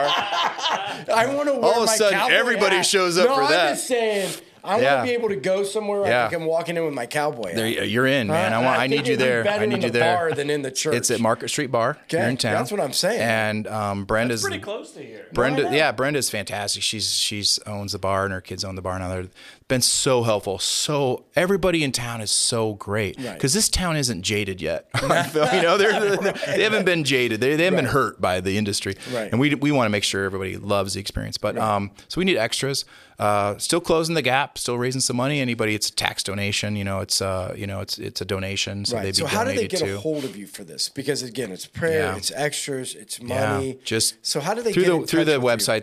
I want to wear All of a my sudden, cowboy everybody hat. shows up no, for I'm that. just saying, I want Yeah. to be able to go somewhere where Yeah. I can walk in with my cowboy hat. There, you're in, man. I think need you it'd be there. Better I need in you the there. bar than in the church. It's at Market Street Bar here Okay, in town. that's what I'm saying. And Brenda's Pretty close to here. Brenda, yeah, Brenda's fantastic. She's owns the bar, and her kids own the bar now. They've been so helpful. So everybody in town is so great Right. because this town isn't jaded yet. You know, they haven't been jaded. They haven't been hurt by the industry. Right. And we want to make sure everybody loves the experience. But so we need extras. Still closing the gap. Still raising some money. Anybody, it's a tax donation. It's a donation. So Right. they'd be So how do they donated get to. a hold of you for this? Because again, it's prayer, Yeah. it's extras, it's money. Just so how do they through get the in through touch the with you? website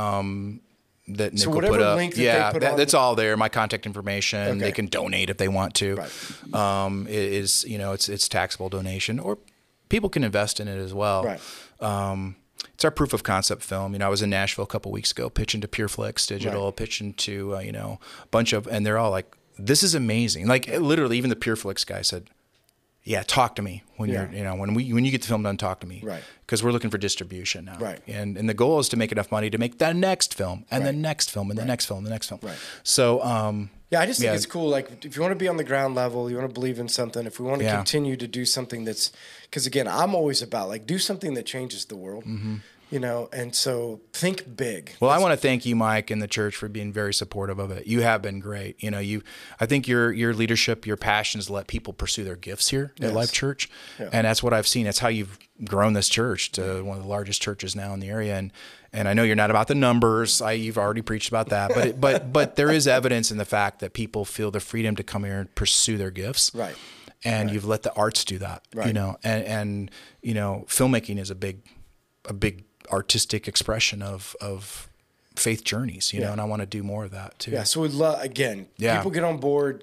that Nick So will whatever put up. link that they Yeah, put on- that's all there. My contact information. Okay. They can donate if they want to. Right. It is it's taxable donation, or people can invest in it as well. Right. It's our proof of concept film. I was in Nashville a couple weeks ago, pitching to PureFlix Digital, Right. pitching to a bunch of, and they're all like, "This is amazing!" Like literally, even the PureFlix guy said, "Yeah, talk to me when Yeah. you're when you get the film done, talk to me." Right. Because we're looking for distribution now. Right. And the goal is to make enough money to make the next film and the Right. next film and the Right. next film and the next film. Right. So Yeah, I just think Yeah. it's cool. Like, if you want to be on the ground level, you want to believe in something. If we want to Yeah. continue to do something that's, because again, I'm always about like do something that changes the world. And so think big. Well, I want to thank you, Mike, and the church for being very supportive of it. You have been great. I think your leadership, your passion is to let people pursue their gifts here at Yes. Life Church, Yeah. and that's what I've seen. That's how you've grown this church to one of the largest churches now in the area. And I know you're not about the numbers. You've already preached about that, but there is evidence in the fact that people feel the freedom to come here and pursue their gifts. Right. And you've let the arts do that. Right. And filmmaking is a big artistic expression of faith journeys, Yeah. and I want to do more of that too. Yeah. So we'd love, again, Yeah. people get on board,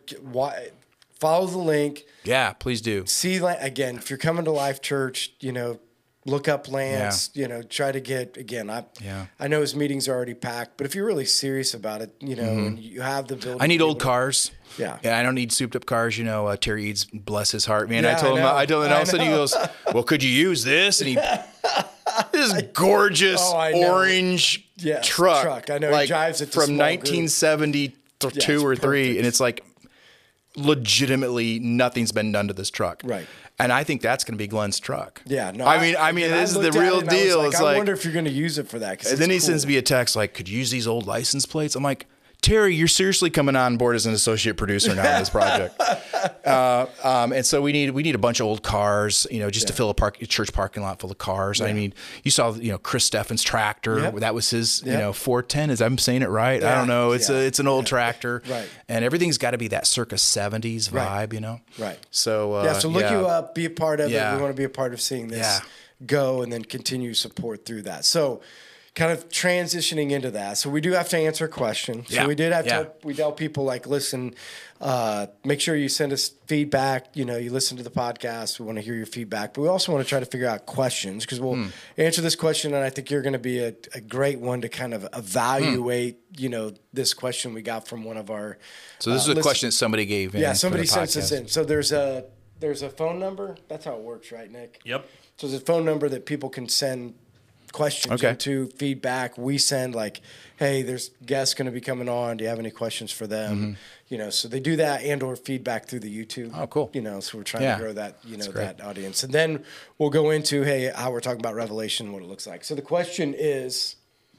follow the link. Yeah, please do. See, again, if you're coming to Life Church, look up Lance, try to get, again, I know his meetings are already packed, but if you're really serious about it, and you have the ability. I need to be old able to- cars. Yeah. I don't need souped up cars. Terry Eads, bless his heart, man. Yeah, I told him, I know. and all of a sudden he goes, "Well, could you use this?" And he, this gorgeous Oh, I know. orange Yes, truck. I know. He like drives it to from small 1972 it's or 3, perfect. and it's like legitimately nothing's been done to this truck. Right. And I think that's going to be Glenn's truck. Yeah, no. I mean, this is the looked at real it and I was deal. like, It's I like, wonder if you're going to use it for that. 'cause and then he it's sends cool. me a text like, "Could you use these old license plates?" I'm like, Terry, you're seriously coming on board as an associate producer now on this project. And so we need a bunch of old cars, just to fill a church parking lot full of cars. I mean, you saw, Chris Steffens' tractor. Yep. That was his, 410. Is I'm saying it right? I don't know. It's an old tractor. Right. And everything's got to be that circa 70s vibe, Right. So so look you up, be a part of it. Yeah. We want to be a part of seeing this go and then continue support through that. So kind of transitioning into that. So we do have to answer a question. So we did have to, we tell people like, listen, make sure you send us feedback. You listen to the podcast. We want to hear your feedback, but we also want to try to figure out questions because we'll answer this question. And I think you're going to be a great one to kind of evaluate, this question we got from one of our. So this is a question that somebody gave in. Yeah, somebody sent this in. So there's a phone number. That's how it works, right, Nick? Yep. So there's a phone number that people can send questions into, feedback. We send like, hey, there's guests going to be coming on. Do you have any questions for them? So they do that and or feedback through the YouTube. Oh, cool. So we're trying to grow that, that audience. And then we'll go into, hey, how we're talking about Revelation, what it looks like. So the question is,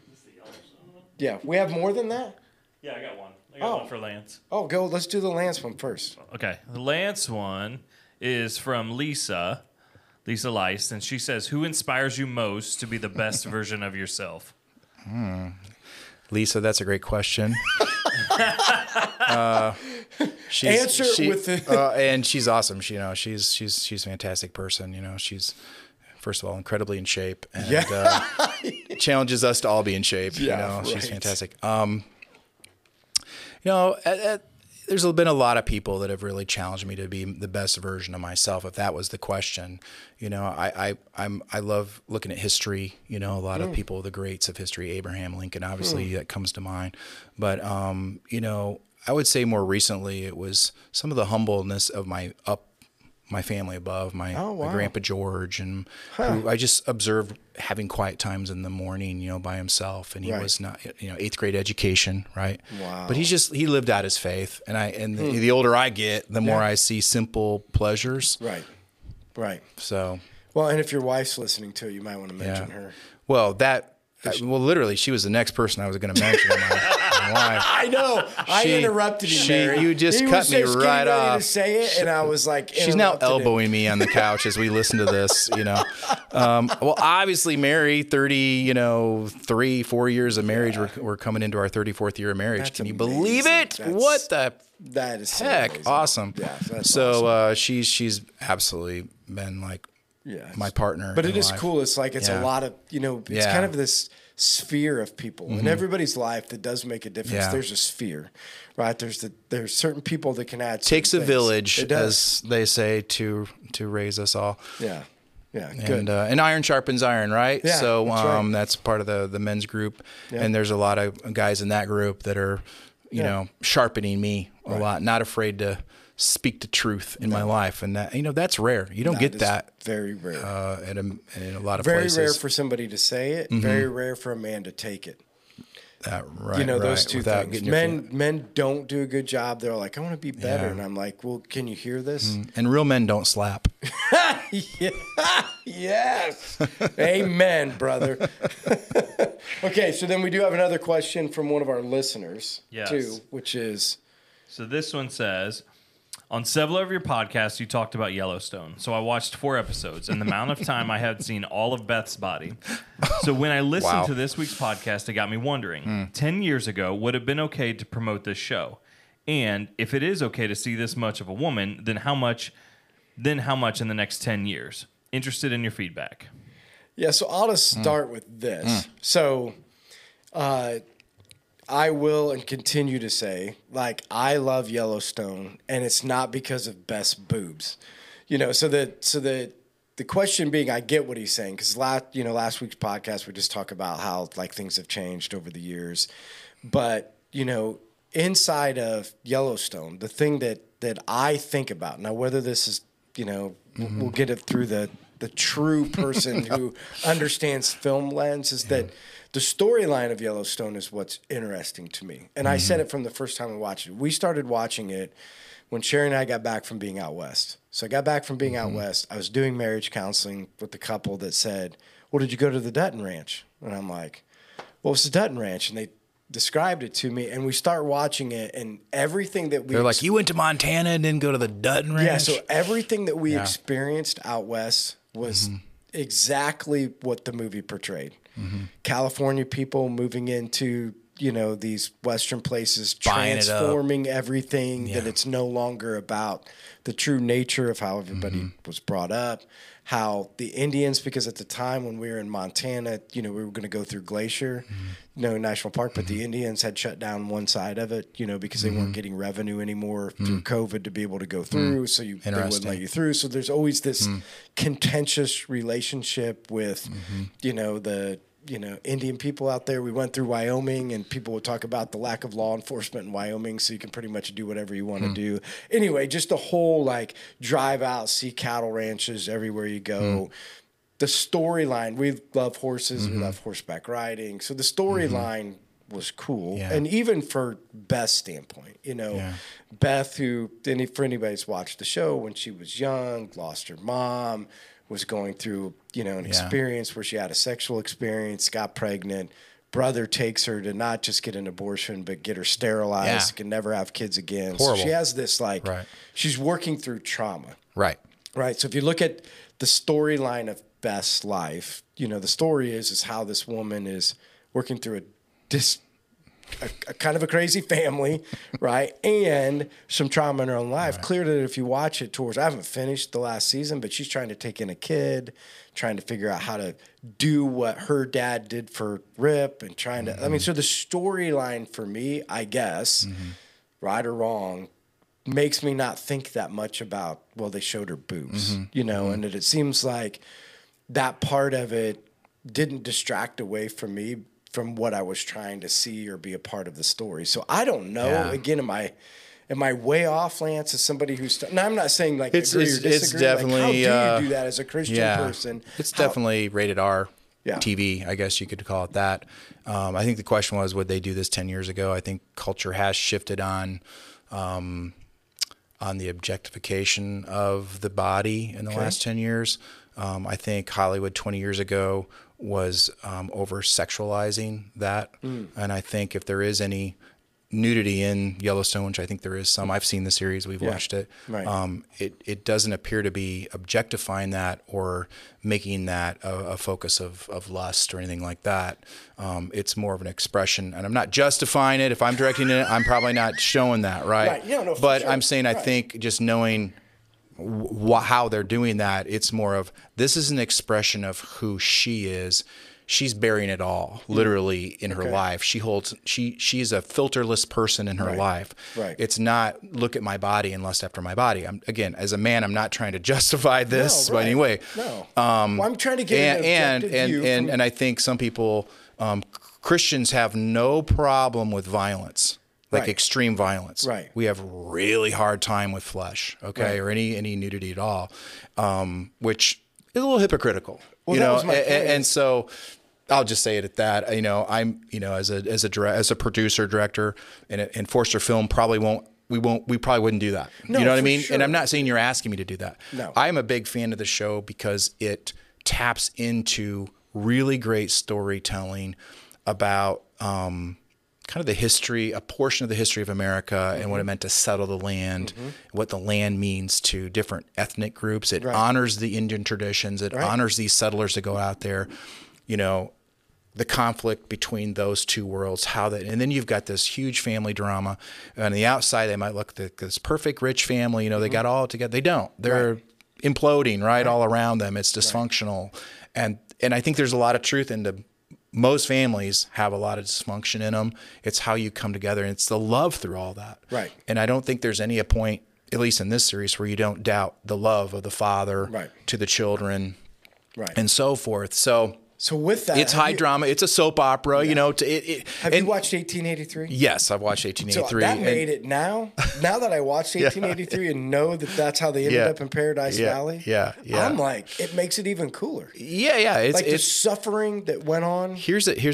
we have more than that? Yeah, I got one. I got one for Lance. Oh, go. Let's do the Lance one first. Okay. The Lance one is from Lisa Leist, and she says, who inspires you most to be the best version of yourself? Lisa, that's a great question. Answer with the and she's awesome. She's a fantastic person. She's first of all incredibly in shape and challenges us to all be in shape. She's fantastic. There's been a lot of people that have really challenged me to be the best version of myself. If that was the question, I love looking at history. A lot of people, the greats of history, Abraham Lincoln, obviously that comes to mind. But I would say more recently it was some of the humbleness of my family above, my grandpa George, and who I just observed having quiet times in the morning, by himself. And he was not, 8th grade education, right? Wow. But he lived out his faith. And the older I get, the more I see simple pleasures. Right. So. Well, and if your wife's listening to it, you might want to mention her. Well, literally, she was the next person I was going to mention. My wife. I know. I interrupted you, Mary. You just cut me right off. To say it, and I was like, she's now elbowing me on the couch as we listen to this. Well, obviously, Mary, 4 years of marriage. We're coming into our 34th year of marriage. That's Can you amazing. believe it? What the that is so heck? amazing. Awesome. Yeah, that's so awesome. She's absolutely been like my partner. But it is life. cool. It's like it's a lot of it's kind of this sphere of people in everybody's life that does make a difference. There's a sphere, right? There's certain people that can add. Takes a things. village, as they say, to raise us all. Yeah, good. And iron sharpens iron, right? Yeah, so that's part of the men's group, and there's a lot of guys in that group that are, sharpening me a lot. Not afraid to speak the truth in my life, and that that's rare. You don't get that. Very rare. In a lot of very places. Very rare for somebody to say it. Very rare for a man to take it. Right. Those two things. Men don't do a good job. They're like, I want to be better, and I'm like, well, can you hear this? And real men don't slap. Yes. Amen, brother. Okay, so then we do have another question from one of our listeners too, which is. So this one says, on several of your podcasts, you talked about Yellowstone. So I watched 4 episodes, and the amount of time I had seen all of Beth's body. So when I listened to this week's podcast, it got me wondering, 10 years ago, would it have been okay to promote this show? And if it is okay to see this much of a woman, then how much in the next 10 years? Interested in your feedback. Yeah, so I'll just start with this. So I will and continue to say, I love Yellowstone, and it's not because of Beth's boobs. So the question being, I get what he's saying, because last week's podcast, we just talked about how things have changed over the years. But, inside of Yellowstone, the thing that I think about, now whether this is, we'll get it through the true person who understands film lens, is that the storyline of Yellowstone is what's interesting to me. And I said it from the first time we watched it. We started watching it when Sherry and I got back from being out west. So I got back from being out west. I was doing marriage counseling with the couple that said, well, did you go to the Dutton Ranch? And I'm like, what was the Dutton Ranch? And described it to me, and we start watching it, and everything that we They're like, you went to Montana and didn't go to the Dutton Ranch? Yeah, so everything that we experienced out west was exactly what the movie portrayed. California people moving into, you know, these Western places, Buying it up. transforming everything, that it's no longer about the true nature of how everybody was brought up, how the Indians, because at the time when we were in Montana, you know, we were going to go through Glacier, National Park, but the Indians had shut down one side of it, you know, because they weren't getting revenue anymore through COVID to be able to go through. So they wouldn't let you through. So there's always this contentious relationship with, you know, the Indian people out there. We went through Wyoming, and people would talk about the lack of law enforcement in Wyoming, so you can pretty much do whatever you want to do. Anyway, just the whole, like, drive out, see cattle ranches everywhere you go. The storyline, we love horses, we love horseback riding. So the storyline was cool. Yeah. And even for Beth's standpoint, you know, Beth, who, for anybody who's watched the show, when she was young, lost her mom, was going through, you know, an experience where she had a sexual experience, got pregnant. Brother takes her to not just get an abortion, but get her sterilized, can never have kids again. Horrible. So she has this, like, she's working through trauma. Right. Right. So if you look at the storyline of Beth's life, you know, the story is how this woman is working through a kind of a crazy family, right? And some trauma in her own life. Clear that if you watch it I haven't finished the last season, but she's trying to take in a kid, trying to figure out how to do what her dad did for Rip, and trying to, I mean, so the storyline for me, I guess, right or wrong, makes me not think that much about, well, they showed her boobs, you know, and it seems like that part of it didn't distract away from me from what I was trying to see or be a part of the story. So I don't know. Yeah. Again, am I way off, Lance, as somebody who's... No, I'm not saying like agree or disagree. It's definitely... Like, how do you do that as a Christian person? It's definitely rated R TV, I guess you could call it that. I think the question was, would they do this 10 years ago? I think culture has shifted on the objectification of the body in the last 10 years. I think Hollywood 20 years ago was over-sexualizing that. And I think if there is any nudity in Yellowstone, which I think there is some, I've seen the series, we've watched it, it doesn't appear to be objectifying that or making that a focus of lust or anything like that. It's more of an expression, and I'm not justifying it. If I'm directing it, I'm probably not showing that, right? Yeah, no, but sure. I'm saying I think just knowing how they're doing that, it's more of, this is an expression of who she is. She's bearing it all, literally, in her life. She's a filterless person in her life. Right. It's not, look at my body and lust after my body. Again, as a man, I'm not trying to justify this by any way. No. Well, I'm trying to get an objective view and I think some people, Christians have no problem with violence. Like extreme violence. Right. We have really hard time with flesh, or any nudity at all, which is a little hypocritical. Well, that was my point. And so I'll just say it at that. You know, I'm, you know, as a producer, director, and Forster Film we probably wouldn't do that. No, you know what I mean? sure. And I'm not saying you're asking me to do that. No. I'm a big fan of the show because it taps into really great storytelling about kind of the history, a portion of the history of America and what it meant to settle the land, what the land means to different ethnic groups. It honors the Indian traditions. It honors these settlers that go out there, you know, the conflict between those two worlds, and then you've got this huge family drama. On the outside, they might look like this perfect rich family, you know, they got all together. They don't. They're imploding all around them. It's dysfunctional. And I think there's a lot of truth into most families have a lot of dysfunction in them. It's how you come together, and it's the love through all that. Right. And I don't think there's any point, at least in this series, where you don't doubt the love of the father to the children and so forth. So with that, it's high drama. It's a soap opera, you know. Have you watched 1883? Yes, I've watched 1883. So that made it now. Now that I watched 1883 and know that that's how they ended up in Paradise Valley. I'm like, it makes it even cooler. It's like the suffering that went on. Here's a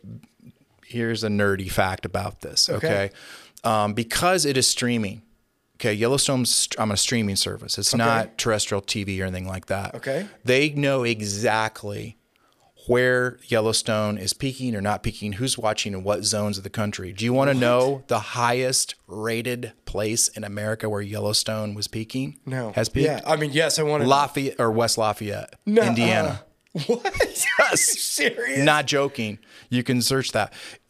nerdy fact about this. Okay, because it is streaming. Okay, Yellowstone's on a streaming service. It's not terrestrial TV or anything like that. Okay, they know exactly where Yellowstone is peaking or not peaking, who's watching in what zones of the country. Do you want to know the highest rated place in America where Yellowstone was peaking? No. Has peaked? Yeah. I mean, yes, I want to. Lafayette or West Lafayette, No, Indiana. What? Yes. Are you serious? Not joking. You can search that.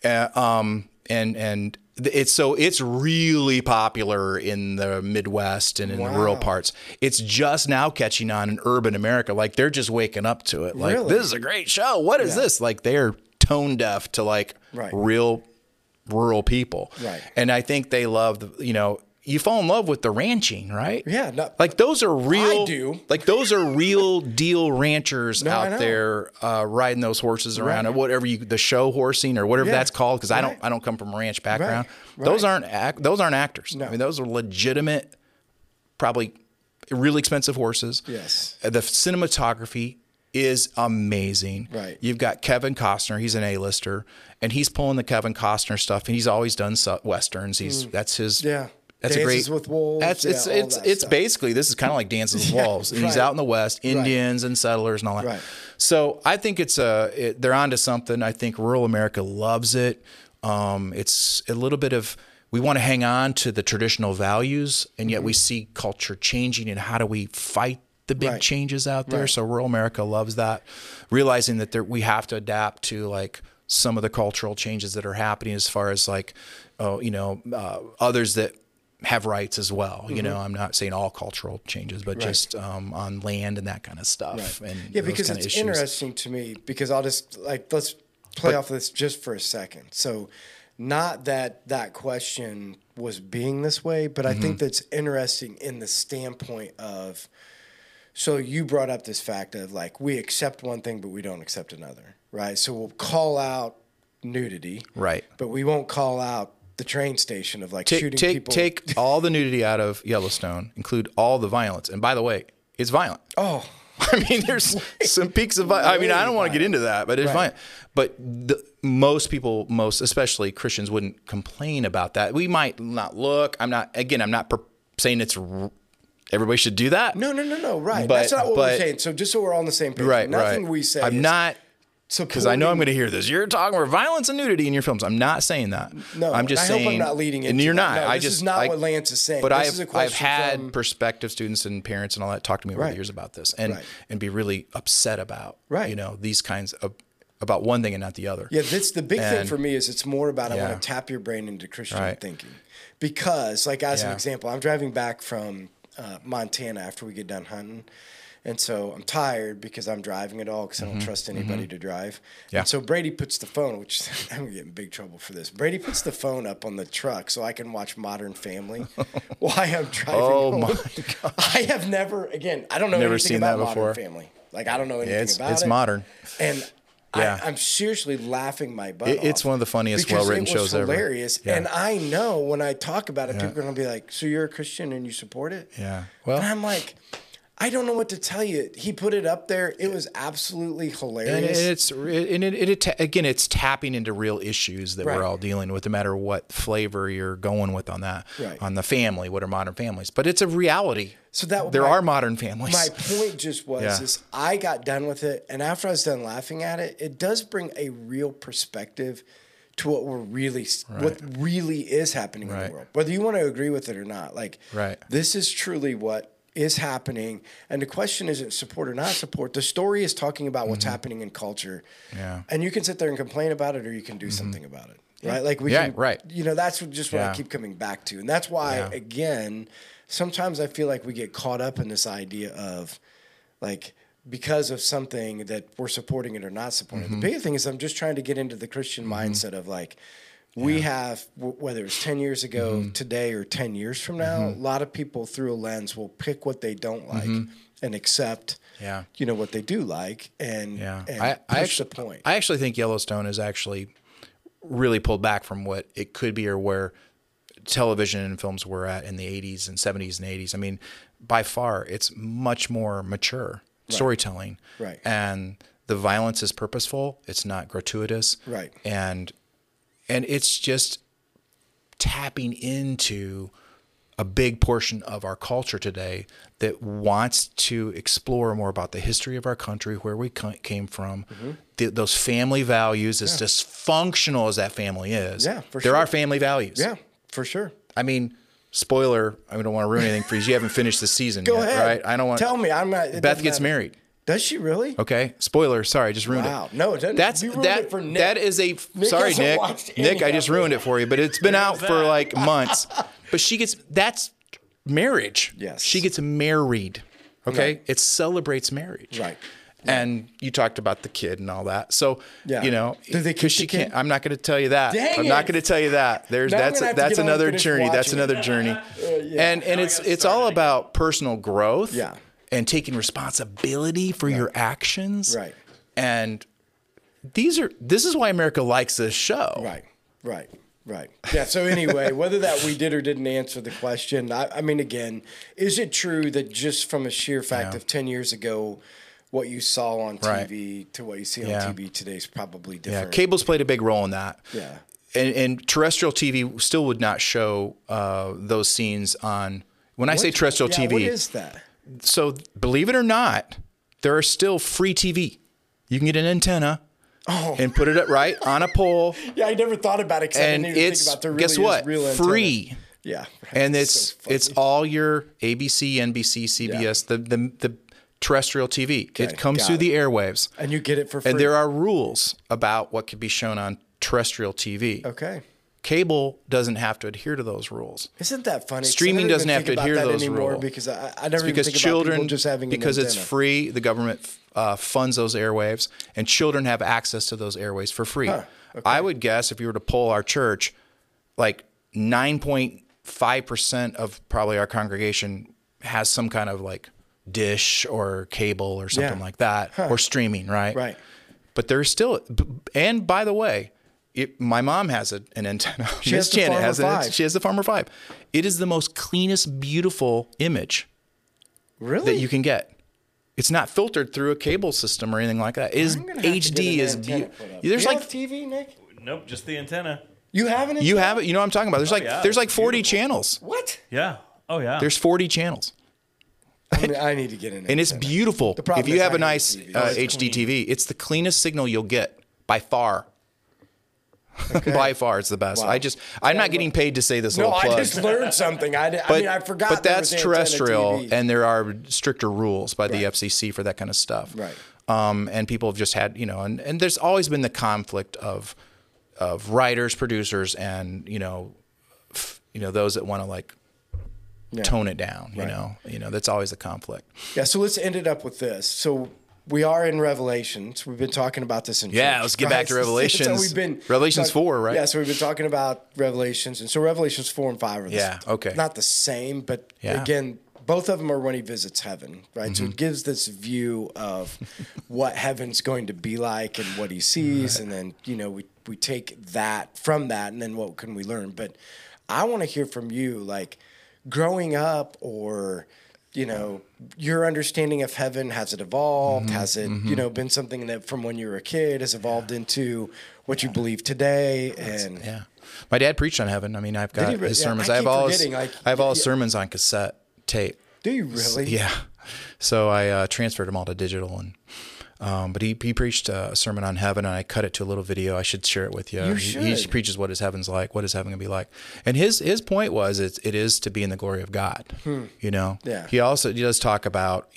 And it's really popular in the Midwest and in the rural parts. It's just now catching on in urban America. Like they're just waking up to it. Like, Really? this is a great show. What is this? Like they're tone deaf to like real rural people. Right. And I think they love you fall in love with the ranching, right? Yeah. Like those are real. I do. Like those are real deal ranchers I out know. there riding those horses around, or whatever the show horsing or whatever that's called. Because I don't come from a ranch background. Right. Those aren't actors. No. I mean, those are legitimate, probably really expensive horses. Yes. The cinematography is amazing. Right. You've got Kevin Costner. He's an A-lister, and he's pulling the Kevin Costner stuff. And he's always done westerns. That's his. Yeah. That's Dances a great. with Wolves. That's it's stuff. basically, this is kind of like Dances with Wolves. And he's out in the West, Indians and settlers and all that. Right. So I think they're onto something. I think rural America loves it. It's a little bit of, we want to hang on to the traditional values, and yet we see culture changing, and how do we fight the big changes out there? Right. So rural America loves that, realizing that we have to adapt to like some of the cultural changes that are happening, as far as like, others that have rights as well. You know, I'm not saying all cultural changes, but just on land and that kind of stuff. Right. And Yeah, those because kind of it's issues. interesting to me, because I'll just let's play off this just for a second. So not that question was being this way, but I think that's interesting in the standpoint of, so you brought up this fact of like, we accept one thing, but we don't accept another, right? So we'll call out nudity, Right. but we won't call out the train station of like shooting people. Take all the nudity out of Yellowstone, include all the violence. And by the way, it's violent. Oh, I mean, there's some peaks of violence. I mean, I don't want to get into that, but it's violent. But most people, especially Christians, wouldn't complain about that. We might not look. I'm not saying everybody should do that. No. Right. But- That's not what but- we're saying. So just so we're all on the same page. Right, Nothing we say. I'm not. Supporting, because I know I'm going to hear this. You're talking about violence and nudity in your films. I'm not saying that. No, I'm just I saying. hope I'm not leading into and you're that. not. No, this is not what Lance is saying. But This is a I've question had from- prospective students and parents and all that talk to me over the years about this, and be really upset about these kinds of, about one thing and not the other. Yeah, that's the big thing for me. Is it's more about I want to tap your brain into Christian thinking, because like as an example, I'm driving back from Montana after we get done hunting. And so I'm tired because I'm driving it all because I don't trust anybody to drive. Yeah. And so Brady puts the phone, which I'm going to get in big trouble for this. Brady puts the phone up on the truck so I can watch Modern Family while I'm driving home. My God. I have never, again, I don't know anything about Modern Family. Like, I don't know anything about it. It's modern. And I'm seriously laughing my butt off. It's one of the funniest, well-written shows ever. It's hilarious. Yeah. And I know when I talk about it, people are going to be like, so you're a Christian and you support it? Yeah. Well, and I'm like, I don't know what to tell you. He put it up there. It was absolutely hilarious. Again, it's tapping into real issues that we're all dealing with, no matter what flavor you're going with on that, on the family, what are modern families. But it's a reality. So that there are modern families. My point just was is I got done with it, and after I was done laughing at it, it does bring a real perspective to what really is happening in the world. Whether you want to agree with it or not. Like this is truly what is happening, and the question isn't support or not support. The story is talking about what's happening in culture, and you can sit there and complain about it, or you can do something about it, right? Like we can, you know, that's just what I keep coming back to, and that's why again, sometimes I feel like we get caught up in this idea of like, because of something that we're supporting it or not supporting it. The big thing is I'm just trying to get into the Christian mindset of like, we have, whether it's 10 years ago, today, or 10 years from now, a lot of people through a lens will pick what they don't like and accept, you know, what they do like and push the point. I actually think Yellowstone is actually really pulled back from what it could be, or where television and films were at in the 80s and 70s and 80s. I mean, by far, it's much more mature storytelling. Right. And the violence is purposeful. It's not gratuitous. Right. And it's just tapping into a big portion of our culture today that wants to explore more about the history of our country, where we came from, those family values, as dysfunctional as that family is. Yeah, for there sure. are family values. Yeah, for sure. I mean, spoiler, I don't want to ruin anything for you. You haven't finished the season Go yet, ahead. right? I don't want. Tell me. I'm not. Beth gets married. Does she really? Okay. Spoiler. Sorry, I just ruined Wow. it. No, it doesn't. You ruined it for Nick. That is a Nick sorry, hasn't Nick. watched any Nick, I just of it. ruined it for you, but it's been out for like months. But that's marriage. Yes. She gets married. Okay. Right. It celebrates marriage. Right. And you talked about the kid and all that. So, Yeah. you know, Do they because keep she the kid? can't, I'm not going to tell you that. Dang I'm not it. going to tell you that. Now I'm That's gonna have to that's get on and another finish journey. That's watching another journey. And it's all about personal growth. Yeah. And taking responsibility for your actions. Right. And this is why America likes this show. Right. Yeah. So anyway, whether that we did or didn't answer the question, I mean, again, is it true that just from a sheer fact of 10 years ago, what you saw on TV to what you see on TV today is probably different? Yeah. Cable's played a big role in that. Yeah. And terrestrial TV still would not show those scenes on. When I say terrestrial TV, what is that? So believe it or not, there are still free TV. You can get an antenna and put it right on a pole. Yeah, I never thought about it. And I didn't even it's think about there really guess what? is real Free. antenna. Yeah. And That's it's all your ABC, NBC, CBS, the terrestrial TV. Okay, it comes got through it. the airwaves. And you get it for free. And there are rules about what could be shown on terrestrial TV. Okay. Cable doesn't have to adhere to those rules. Isn't that funny? 'Cause I Streaming never doesn't even have to think adhere to about that those anymore rules. because I never It's even because think about children, people just having an because it's antenna. free, the government funds those airwaves, and children have access to those airwaves for free. Huh, okay. I would guess if you were to poll our church, like 9.5% of probably our congregation has some kind of like dish or cable or something like that, or streaming, right? Right. But there's still, and by the way, my mom has an antenna. She has Miss the Janet Farmer has 5. She has the Farmer 5. It is the most cleanest, beautiful image Really? that you can get. It's not filtered through a cable system or anything like that. It is I'm gonna have to HD. get Is an antenna beautiful. put up. There's Do you like have TV, Nick? Nope, just the antenna. You have an antenna? you have it. You know what I'm talking about. There's like 40 channels. What? Yeah. Oh yeah. There's 40 channels. I need to get an antenna. And it's beautiful. The problem If you is have I a hate nice TV. HD TV, it's the cleanest signal you'll get by far. By far, it's the best. Wow. I'm not getting paid to say this No, little plug. I just learned something. I mean, I forgot. But there that's was antenna terrestrial, TV. and there are stricter rules by the Right. FCC for that kind of stuff. Right. And people have just had, and there's always been the conflict of writers, producers, and those that want to like tone it down. You know, that's always a conflict. Yeah. So let's end it up with this. So we are in Revelations. We've been talking about this in Yeah, church, let's get back to right? Revelations. So we've been Revelations 4, right? Yeah. So we've been talking about Revelations, and so Revelations 4 and 5 are okay. not the same, but Yeah. again, both of them are when he visits heaven, right? Mm-hmm. So it gives this view of what heaven's going to be like and what he sees, and then we take that from that, and then what can we learn? But I want to hear from you, like growing up, or your understanding of heaven, has it evolved? Has it, been something that from when you were a kid has evolved into what you believe today? And Yeah. My dad preached on heaven. I mean, I've got Did he? his Yeah, sermons. I I have keep all his, forgetting, I have all his sermons on cassette tape. do you really? Yeah. So I transferred them all to digital, and but he preached a sermon on heaven, and I cut it to a little video. I should share it with you. He should. preaches what is heaven's like, what is heaven gonna be like, and his point was it is to be in the glory of God. Yeah. He does talk about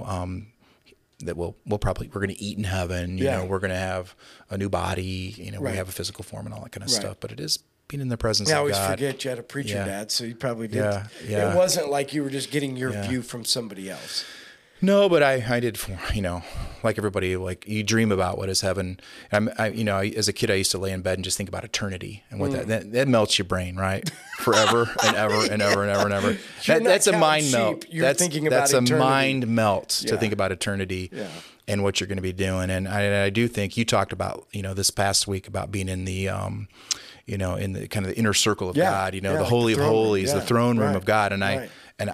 that we're going to eat in heaven. You know, we're going to have a new body. We Right. have a physical form and all that kind of Right. stuff. But it is being in the presence I of always God. forget you had a preacher dad, so you probably did. Yeah, yeah. It wasn't like you were just getting your view from somebody else. No, but I did, like everybody, like you dream about what is heaven. As a kid, I used to lay in bed and just think about eternity and what that melts your brain, right? Forever and ever and ever and ever and ever. That's a mind melt. You're thinking about that's a eternity. mind melt to Yeah. think about eternity Yeah. and what you're going to be doing. And I do think you talked about, this past week about being in the, in the kind of the inner circle of God, the like Holy the of throne room. Holies, the Yeah. throne room Right. of God. And Right.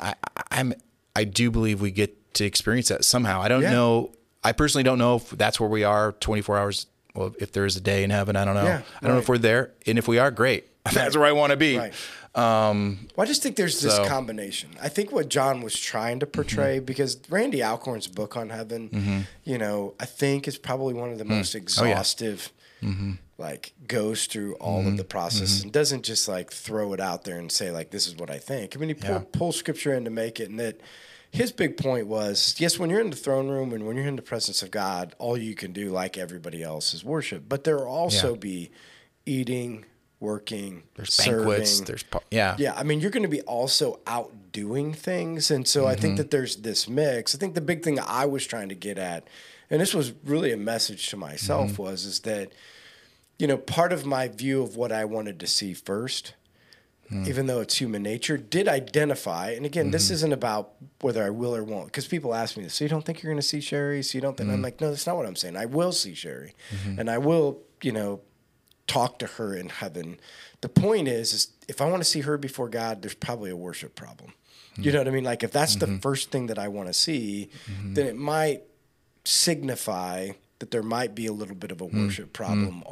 I do believe we get to experience that somehow. I don't know. I personally don't know if that's where we are 24 hours. Well, if there is a day in heaven, I don't know. Yeah, I don't know if we're there. And if we are, great. That's where I want to be. Right. Well, I just think there's this combination. I think what John was trying to portray, because Randy Alcorn's book on heaven, you know, I think is probably one of the most exhaustive, like goes through all of the process and doesn't just like throw it out there and say like, this is what I think. I mean, he pulls scripture in to make it, and that his big point was, yes, when you're in the throne room and when you're in the presence of God, all you can do, like everybody else, is worship. But there will also be eating, working, there's serving. banquets, there's Yeah, I mean, you're going to be also out doing things. And so I think that there's this mix. I think the big thing I was trying to get at, and this was really a message to myself, is that, you know, part of my view of what I wanted to see first, even though it's human nature, did identify, and again, this isn't about whether I will or won't, because people ask me this, so you don't think you're going to see Sherry? So you don't think, I'm like, no, that's not what I'm saying. I will see Sherry, and I will, you know, talk to her in heaven. The point is if I want to see her before God, there's probably a worship problem. You know what I mean? Like if that's the first thing that I want to see, then it might signify that there might be a little bit of a worship problem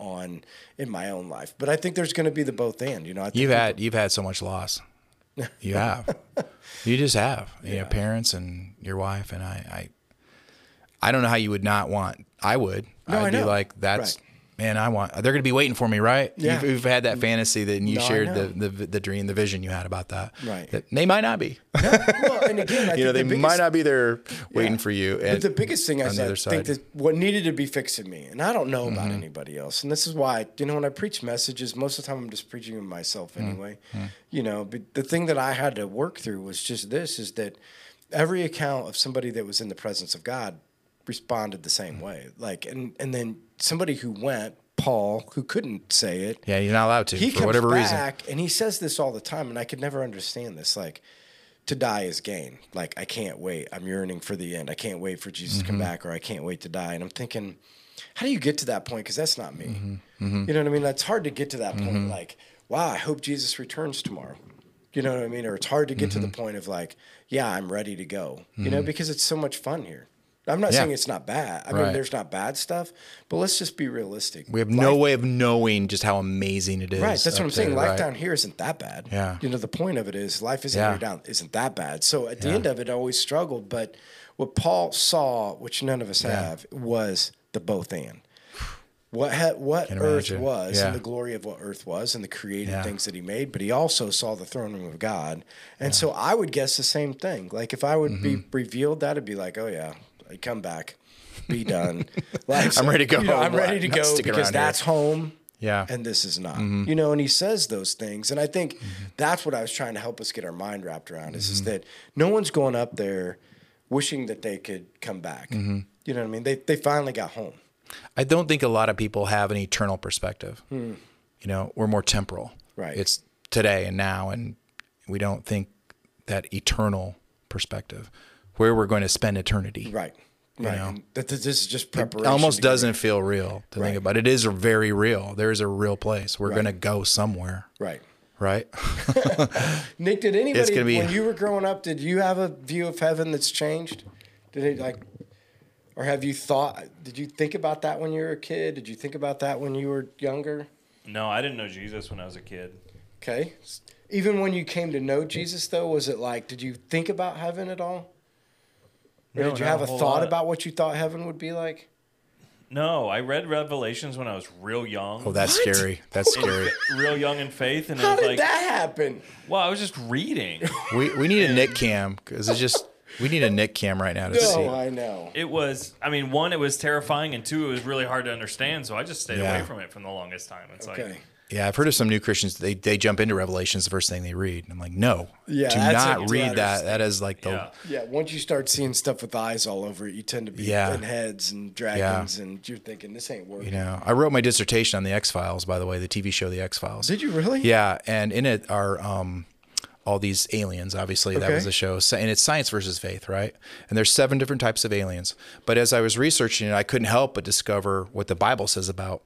in my own life. But I think there's going to be the both and, you know. I think you've had so much loss. You have. You just have. You know, parents and your wife, and I don't know how you would not want. I would. No, I'd be like, that's man, they're going to be waiting for me, right? Yeah. You've had that fantasy that you shared the dream, the vision you had about that. Right. That they might not be. Well, and again, I think they might not be there waiting for you. But the biggest thing I think that what needed to be fixed in me, and I don't know about anybody else, and this is why, you know, when I preach messages, most of the time I'm just preaching to myself anyway. You know, but the thing that I had to work through was just this, is that every account of somebody that was in the presence of God responded the same way. Like, and then somebody who went, Paul, who couldn't say it. Yeah, you're not allowed to, he for whatever reason. And he says this all the time, and I could never understand this. Like, to die is gain. Like, I can't wait. I'm yearning for the end. I can't wait for Jesus to come back, or I can't wait to die. And I'm thinking, how do you get to that point? Because that's not me. You know what I mean? That's hard to get to that point. Like, wow, I hope Jesus returns tomorrow. You know what I mean? Or it's hard to get to the point of like, yeah, I'm ready to go. You know, because it's so much fun here. I'm not saying it's not bad. I mean, there's not bad stuff, but let's just be realistic. We have no way of knowing just how amazing it is. Right. That's what I'm saying. Life down here isn't that bad. Yeah. You know, the point of it is life isn't that bad. So at the end of it, I always struggled. But what Paul saw, which none of us have, was the both and. What earth was and the glory of what earth was and the created things that he made, but he also saw the throne room of God. And so I would guess the same thing. Like if I would be revealed that, it'd be like, oh yeah, I come back, be done. I'm ready to go. You know, I'm ready to go because that's home. Yeah. And this is not. You know, and he says those things. And I think that's what I was trying to help us get our mind wrapped around is that no one's going up there wishing that they could come back. You know what I mean? They finally got home. I don't think a lot of people have an eternal perspective. You know, we're more temporal. Right. It's today and now, and we don't think that eternal perspective, where we're going to spend eternity. Right. You know? That this is just preparation. It almost doesn't feel real to think about. It is very real. There is a real place. We're going to go somewhere. Right. Right. Nick, did anybody, when you were growing up, did you have a view of heaven that's changed? Did it like... Or did you think about that when you were a kid? Did you think about that when you were younger? No, I didn't know Jesus when I was a kid. Okay. Even when you came to know Jesus, though, was it like, did you think about heaven at all? Or did you have a thought about what you thought heaven would be like? No, I read Revelations when I was real young. Oh, that's scary. That's scary. Real young in faith. And How it was did like, that happen? Well, I was just reading. We need a Nick cam because it's just... We need a Nick cam right now to see. No, I know. It was, I mean, one, it was terrifying, and two, it was really hard to understand, so I just stayed away from it for the longest time. It's like... Yeah, I've heard of some new Christians, they jump into Revelations the first thing they read. And I'm like, no, do not read that. That is like the... Yeah, once you start seeing stuff with eyes all over it, you tend to be in heads and dragons, and you're thinking, this ain't working. You know, I wrote my dissertation on the X-Files, by the way, the TV show The X-Files. Did you really? Yeah, and in it are... all these aliens, obviously, that was the show. And it's science versus faith, right? And there's 7 different types of aliens. But as I was researching it, I couldn't help but discover what the Bible says about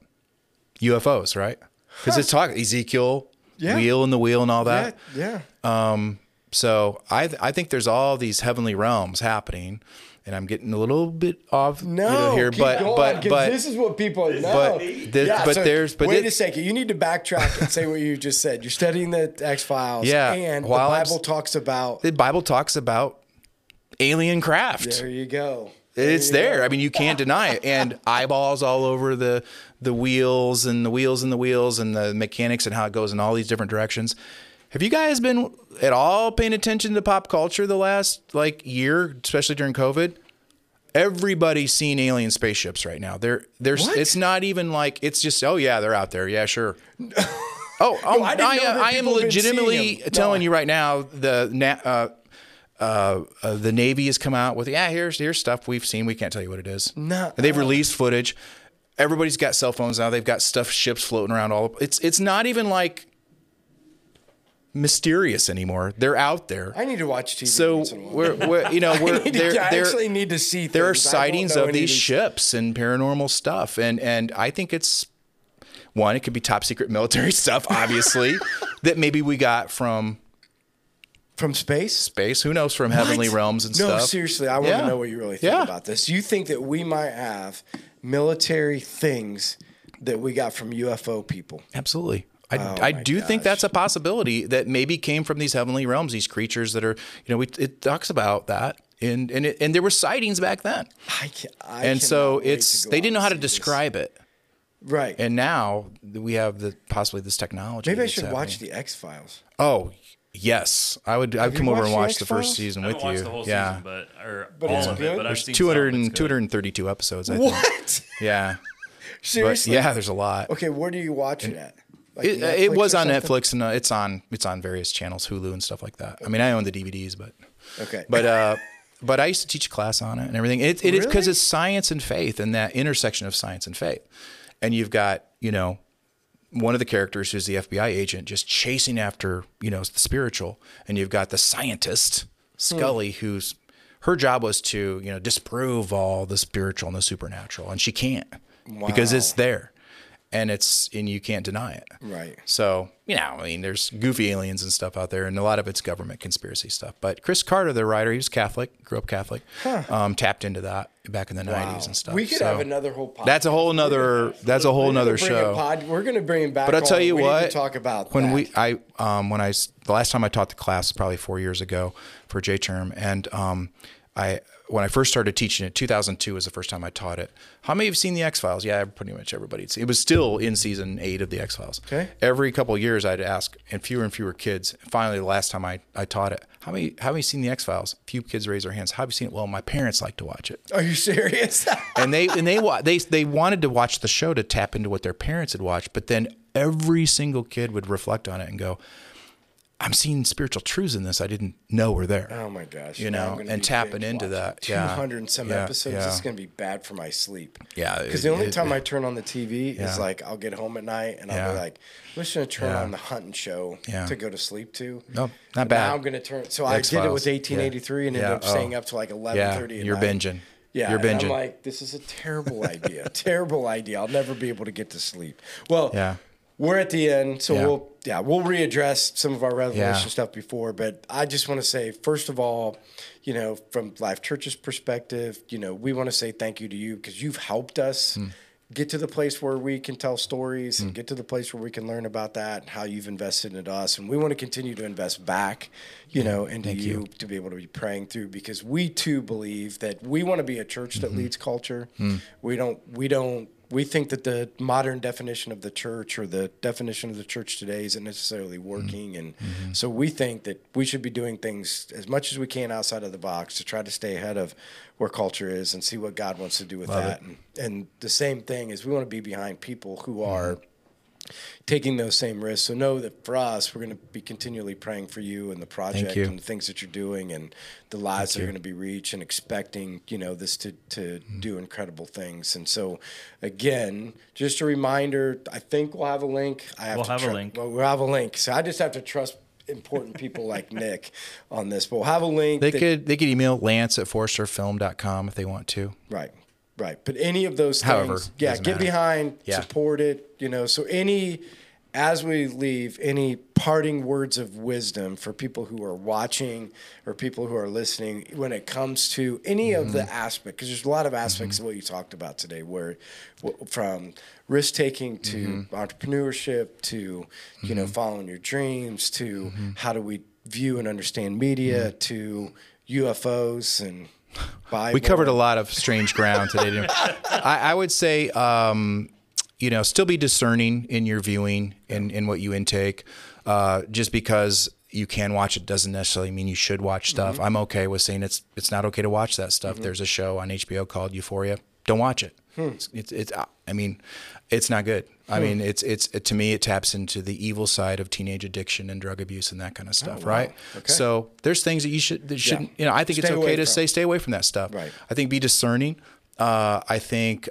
UFOs, right? Because it's talking Ezekiel, wheel in the wheel and all that. Yeah. So I think there's all these heavenly realms happening, and I'm getting a little bit off here, keep but going, 'cause this is what people know. wait a second. You need to backtrack and say what you just said. You're studying the X-Files, and the Bible talks about alien craft. There you go. It's there. I mean, you can't deny it. And eyeballs all over the wheels and the wheels and the wheels and the mechanics and how it goes in all these different directions. Have you guys been at all paying attention to pop culture the last year, especially during COVID? Everybody's seen alien spaceships right now. It's not even like it's just, oh yeah, they're out there. Yeah, sure. I am legitimately telling you right now, the Navy has come out with, here's stuff we've seen. We can't tell you what it is. No. And they've released footage. Everybody's got cell phones now. They've got ships floating around. It's not even like mysterious anymore. They're out there. I need to watch TV. So I actually need to see things. There are sightings of these ships and paranormal stuff, and I think it's one. It could be top secret military stuff, obviously, that maybe we got from space. Space. Who knows? From heavenly realms and stuff. No, seriously, I want to know what you really think about this. You think that we might have military things that we got from UFO people? Absolutely. I do think that's a possibility that maybe came from these heavenly realms, these creatures that are, it talks about that. And there were sightings back then. They didn't know how to describe it. Right. And now we have possibly this technology. Maybe I should watch the X-Files. Oh, yes. I'd come over and watch the first season with you. I haven't watched the whole season, but all of it. But I've seen 232 episodes, I think. What? Yeah. Seriously? But there's a lot. Okay, where do you watch it at? It was on Netflix, and it's on various channels, Hulu and stuff like that. I mean, I own the DVDs, but okay. But I used to teach a class on it and everything. It is because it's science and faith, and that intersection of science and faith. And you've got one of the characters who's the FBI agent just chasing after the spiritual, and you've got the scientist Scully who's her job was to disprove all the spiritual and the supernatural, and she can't because it's there. And you can't deny it. Right. So, there's goofy aliens and stuff out there, and a lot of it's government conspiracy stuff. But Chris Carter, the writer, he was Catholic, grew up Catholic, tapped into that back in the 90s and stuff. We could have another whole podcast. That's a whole nother show. We're going to bring him back. But I'll tell you what, need to talk about the last time I taught the class, probably 4 years ago for J-term, and when I first started teaching it, 2002 was the first time I taught it. How many have seen the X-Files? Yeah, pretty much everybody. It was still in season 8 of the X-Files. Okay. Every couple of years, I'd ask, and fewer kids. Finally, the last time I taught it, how many seen the X-Files? A few kids raised their hands. How have you seen it? Well, my parents like to watch it. Are you serious? and they wanted to watch the show to tap into what their parents had watched, but then every single kid would reflect on it and go, I'm seeing spiritual truths in this I didn't know were there. Oh my gosh! And tapping into that. 200 and some episodes. This is going to be bad for my sleep. Yeah, because the only time I turn on the TV is I'll get home at night and I'll be like, I'm just going to turn on the hunting show to go to sleep to. No, not bad. Now I'm going to turn. So I did it with 1883 and ended up staying up to 11:30. You're binging. Yeah, you're binging. I'm like, this is a terrible idea. Terrible idea. I'll never be able to get to sleep. Well, we're at the end, so we'll readdress some of our Revelation stuff before. But I just want to say, first of all, from Life Church's perspective, we want to say thank you to you because you've helped us get to the place where we can tell stories and get to the place where we can learn about that and how you've invested in us. And we want to continue to invest back, into you to be able to be praying through, because we too believe that we want to be a church that leads culture. We think that the modern definition of the church or the definition of the church today isn't necessarily working. And so we think that we should be doing things as much as we can outside of the box to try to stay ahead of where culture is and see what God wants to do with that. And the same thing is we want to be behind people who are taking those same risks. So know that for us, we're going to be continually praying for you and the project and the things that you're doing and the lives that are going to be reached, and expecting, this to do incredible things. And so again, just a reminder, I think we'll have a link. We'll have a link. So I just have to trust important people like Nick on this, but we'll have a link. They could email Lance@forresterfilm.com if they want to. Right. But any of those things, get behind, support it, so any as we leave, any parting words of wisdom for people who are watching or people who are listening when it comes to any of the aspects? Because there's a lot of aspects of what you talked about today, where from risk taking to entrepreneurship to following your dreams to how do we view and understand media to UFOs and Bible. We covered a lot of strange ground today. Didn't we? I would say, still be discerning in your viewing and in what you intake. Just because you can watch it doesn't necessarily mean you should watch stuff. I'm okay with saying it's not okay to watch that stuff. There's a show on HBO called Euphoria. Don't watch it. It's not good. I mean, it's to me, it taps into the evil side of teenage addiction and drug abuse and that kind of stuff, right? Okay. So there's things that you shouldn't, I think it's okay to stay away from that stuff. Right. I think be discerning. I think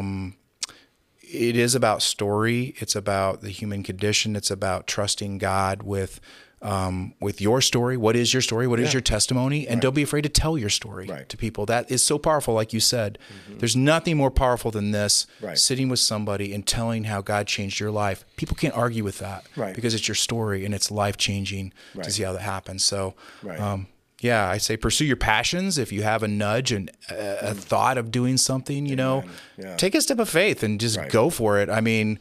it is about story. It's about the human condition. It's about trusting God with your story. What is your story? What is your testimony? And don't be afraid to tell your story to people. That is so powerful, like you said. There's nothing more powerful than this, sitting with somebody and telling how God changed your life. People can't argue with that because it's your story and it's life-changing to see how that happens. So, I say pursue your passions. If you have a nudge and a thought of doing something, take a step of faith and just go for it. I mean,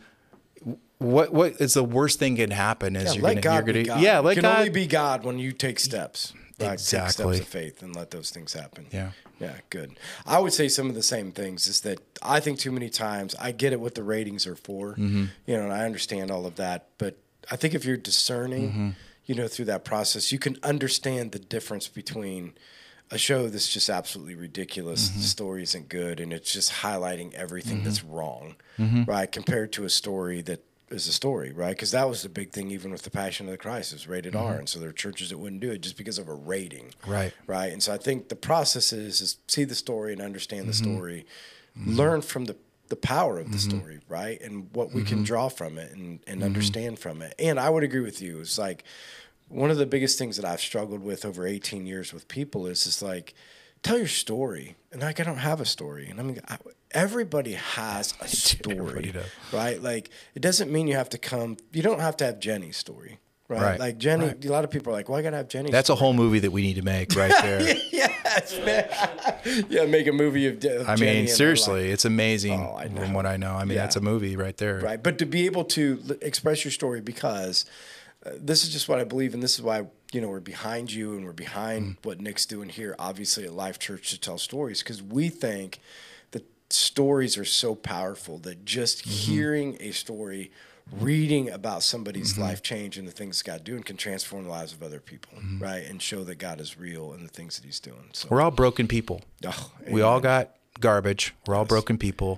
what is the worst thing can happen is you're gonna be God. Yeah, let it can God only be God when you take steps. Right? Exactly. Take steps of faith and let those things happen. Yeah. Yeah, good. I would say some of the same things is that I think too many times I get it what the ratings are for, and I understand all of that, but I think if you're discerning, through that process, you can understand the difference between a show that's just absolutely ridiculous, the story isn't good, and it's just highlighting everything that's wrong, right, compared to a story that is a story, right? Because that was the big thing, even with the Passion of the Christ, it was rated R, and so there are churches that wouldn't do it just because of a rating, right? And so I think the process is see the story and understand the story, learn from the power of the story, right, and what we can draw from it and understand from it. And I would agree with you. It's like one of the biggest things that I've struggled with over 18 years with people is like, tell your story. And like, I don't have a story. And I mean, everybody has a story, right? Like, it doesn't mean you don't have to have Jenny's story, right? Like Jenny, a lot of people are like, well, I got to have Jenny's That's story. A whole movie that we need to make right there. Yes, man. Yeah, make a movie of Jenny. I mean, seriously, it's amazing from what I know. I mean, that's a movie right there. Right, but to be able to express your story because this is just what I believe, and this is why we're behind you and we're behind what Nick's doing here, obviously at Life Church, to tell stories, because we think that stories are so powerful that just hearing a story, reading about somebody's life change and the things God doing can transform the lives of other people, right, and show that God is real and the things that He's doing. So we're all broken people. We all got garbage. We're all broken people,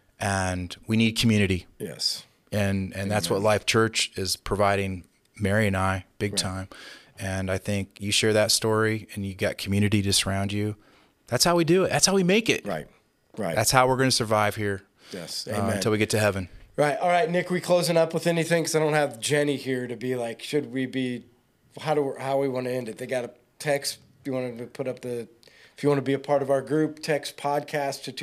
and we need community. Yes, and that's what Life Church is providing. Mary and I, big time. And I think you share that story and you got community to surround you. That's how we do it. That's how we make it. Right. That's how we're going to survive here. Yes. Amen. Until we get to heaven. Right. All right, Nick, we closing up with anything? Because I don't have Jenny here to be like, should we be, how we want to end it? They got a text. You want to put up if you want to be a part of our group, text podcast to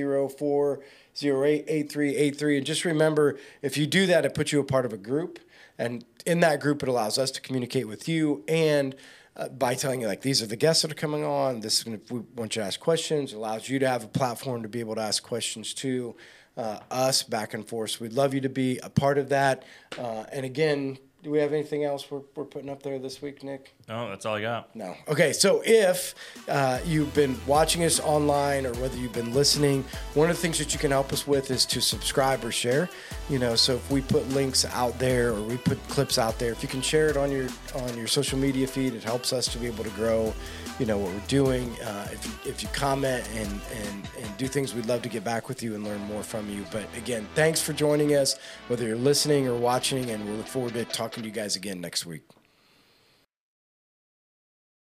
260-408-8383. And just remember, if you do that, it puts you a part of a group. And in that group, it allows us to communicate with you and by telling you, like, these are the guests that are coming on. We want you to ask questions. It allows you to have a platform to be able to ask questions to us back and forth. So we'd love you to be a part of that. And again, do we have anything else we're putting up there this week, Nick? No, that's all I got. No. Okay, so if you've been watching us online or whether you've been listening, one of the things that you can help us with is to subscribe or share. So if we put links out there or we put clips out there, if you can share it on your social media feed, it helps us to be able to grow, what we're doing. If you comment and do things, we'd love to get back with you and learn more from you. But again, thanks for joining us, whether you're listening or watching, and we look forward to talking to you guys again next week.